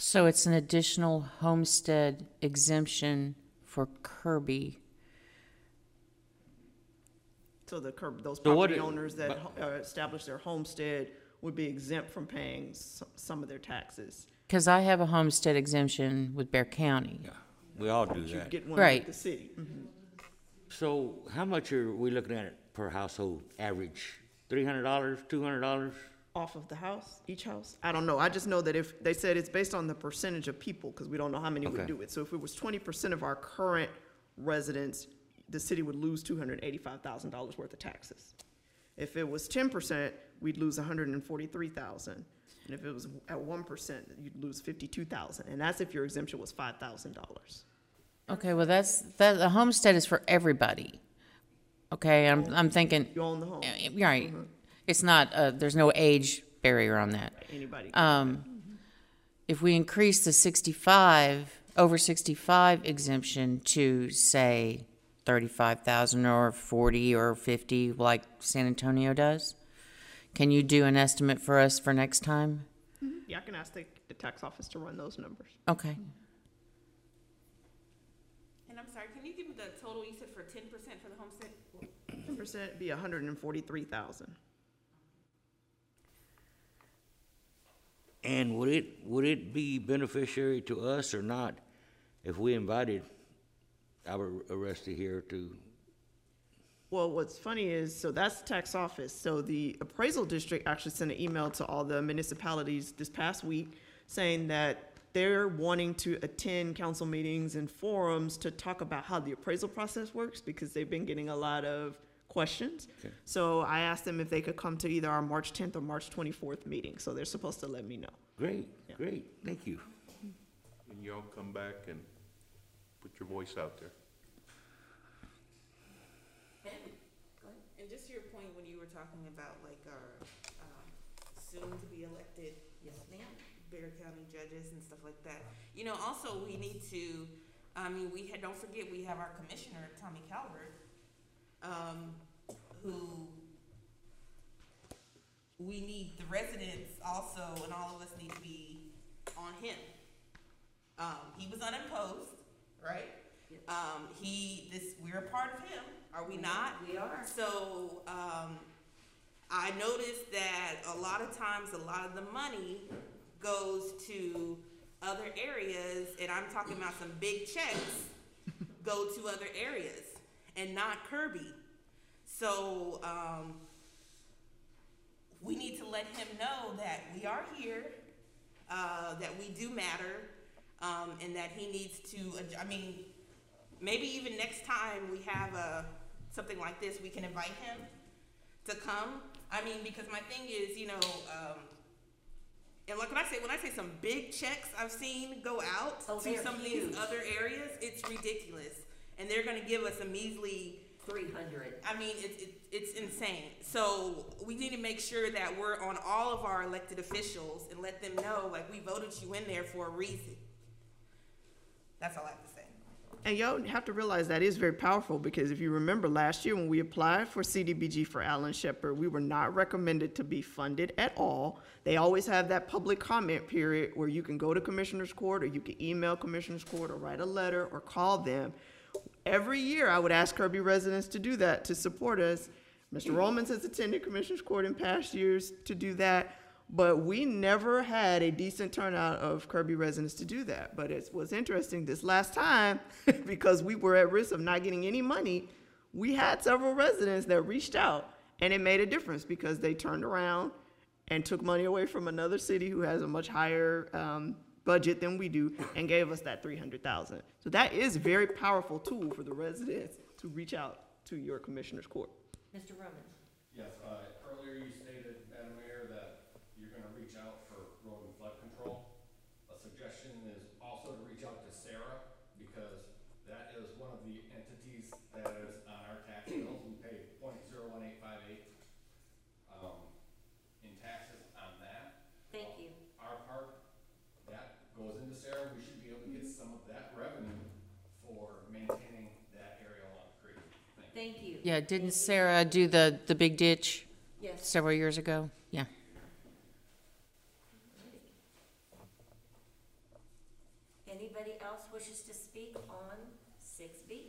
So it's an additional homestead exemption for Kirby. So the curb, those So what property it- owners that but- ho- uh, establish their homestead would be exempt from paying s- some of their taxes. Because I have a homestead exemption with Bear County. Yeah, we all do You that. get one Right. with the city. Mhm. So how much are we looking at per household average? Three hundred dollars, two hundred dollars? Off of the house, each house? I don't know. I just know that if, they said it's based on the percentage of people, because we don't know how many would Okay. do it. So if it was twenty percent of our current residents, the city would lose two hundred eighty-five thousand dollars worth of taxes. If it was ten percent, we'd lose one hundred forty-three thousand dollars. And if it was at one percent, you'd lose fifty-two thousand dollars. And that's if your exemption was five thousand dollars. Okay, well, that's, that, the homestead is for everybody. Okay, I'm, I'm thinking, You own the home, eh, eh, right, it's not, uh, there's no age barrier on that. anybody. Um, if we increase the sixty-five, over sixty-five exemption to, say, thirty-five thousand or forty or fifty, like San Antonio does, can you do an estimate for us for next time? Yeah, I can ask the, the tax office to run those numbers. Okay. And I'm sorry, can you give me the total you said for ten percent for the homestead? Ten percent be one hundred forty-three thousand. And would it, would it be beneficiary to us or not if we invited our arrested here to? Well, what's funny is, so that's the tax office. So the appraisal district actually sent an email to all the municipalities this past week saying that they're wanting to attend council meetings and forums to talk about how the appraisal process works because they've been getting a lot of questions. Okay. So I asked them if they could come to either our March tenth or March twenty-fourth meeting. So they're supposed to let me know. Great, Yeah. great, thank you. And y'all come back and put your voice out there. And just to your point when you were talking about like our, um, soon-to-be elected Yes, ma'am. Bear County judges and stuff like that. You know, also we need to, I mean, we had, don't forget, we have our commissioner, Tommy Calvert, um, who we need the residents also, and all of us need to be on him. Um, he was unopposed, right? Um, he, this, we're a part of him, are we not? We are. So, um, I noticed that a lot of times, a lot of the money goes to other areas, and I'm talking about some big checks, go to other areas, and not Kirby. So, um, we need to let him know that we are here, uh, that we do matter, um, and that he needs to, adj- I mean, maybe even next time we have a, something like this, we can invite him to come. I mean, because my thing is, you know, um, and like when I say, when I say some big checks I've seen go out Oh, to they're some of huge. these other areas, it's ridiculous. And they're gonna give us a measly, Three hundred. I mean, it's, it, it's insane. So we need to make sure that we're on all of our elected officials and let them know, like, we voted you in there for a reason. That's all I have to say. And y'all have to realize that is very powerful because if you remember last year when we applied for C D B G for Alan Shepard, we were not recommended to be funded at all. They always have that public comment period where you can go to Commissioner's Court or you can email Commissioner's Court or write a letter or call them. Every year I would ask Kirby residents to do that, to support us. Mister Romans has attended Commissioner's Court in past years to do that. But we never had a decent turnout of Kirby residents to do that. But it was interesting this last time, because we were at risk of not getting any money, we had several residents that reached out, and it made a difference because they turned around and took money away from another city who has a much higher um, budget than we do and gave us that three hundred thousand dollars. So that is a very powerful tool for the residents to reach out to your commissioner's court. Mister Roman? Yes, uh, earlier you stated, Madam Mayor, that you're gonna reach out for road and flood control. A suggestion is also to reach out to Sarah, because that is one of the entities that is on our tax bills. We pay point zero one eight five eight, um, in taxes on that. Thank you. Our part, that goes into Sarah. We should be able to get some of that revenue for maintaining that area along the creek. Thank you. Thank you. Yeah, didn't Sarah do the, the big ditch Yes. several years ago? Yeah. wishes to speak on six B?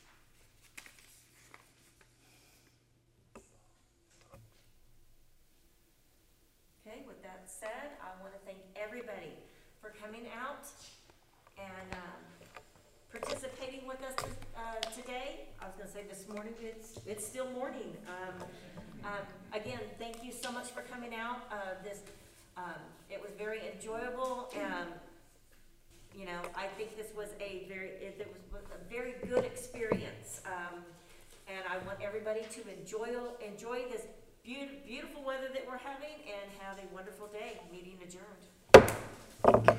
Okay, with that said, I want to thank everybody for coming out and um, participating with us uh, today. I was going to say this morning, it's, it's still morning. Um, um, again, thank you so much for coming out. Uh, this, um, it was very enjoyable, and you know, I think this was a very, it, it was, was a very good experience. Um, and I want everybody to enjoy enjoy this be- beautiful weather that we're having, and have a wonderful day. Meeting adjourned.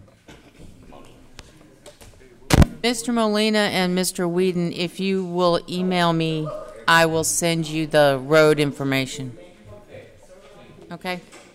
Mister Molina and Mister Whedon, if you will email me, I will send you the road information. Okay?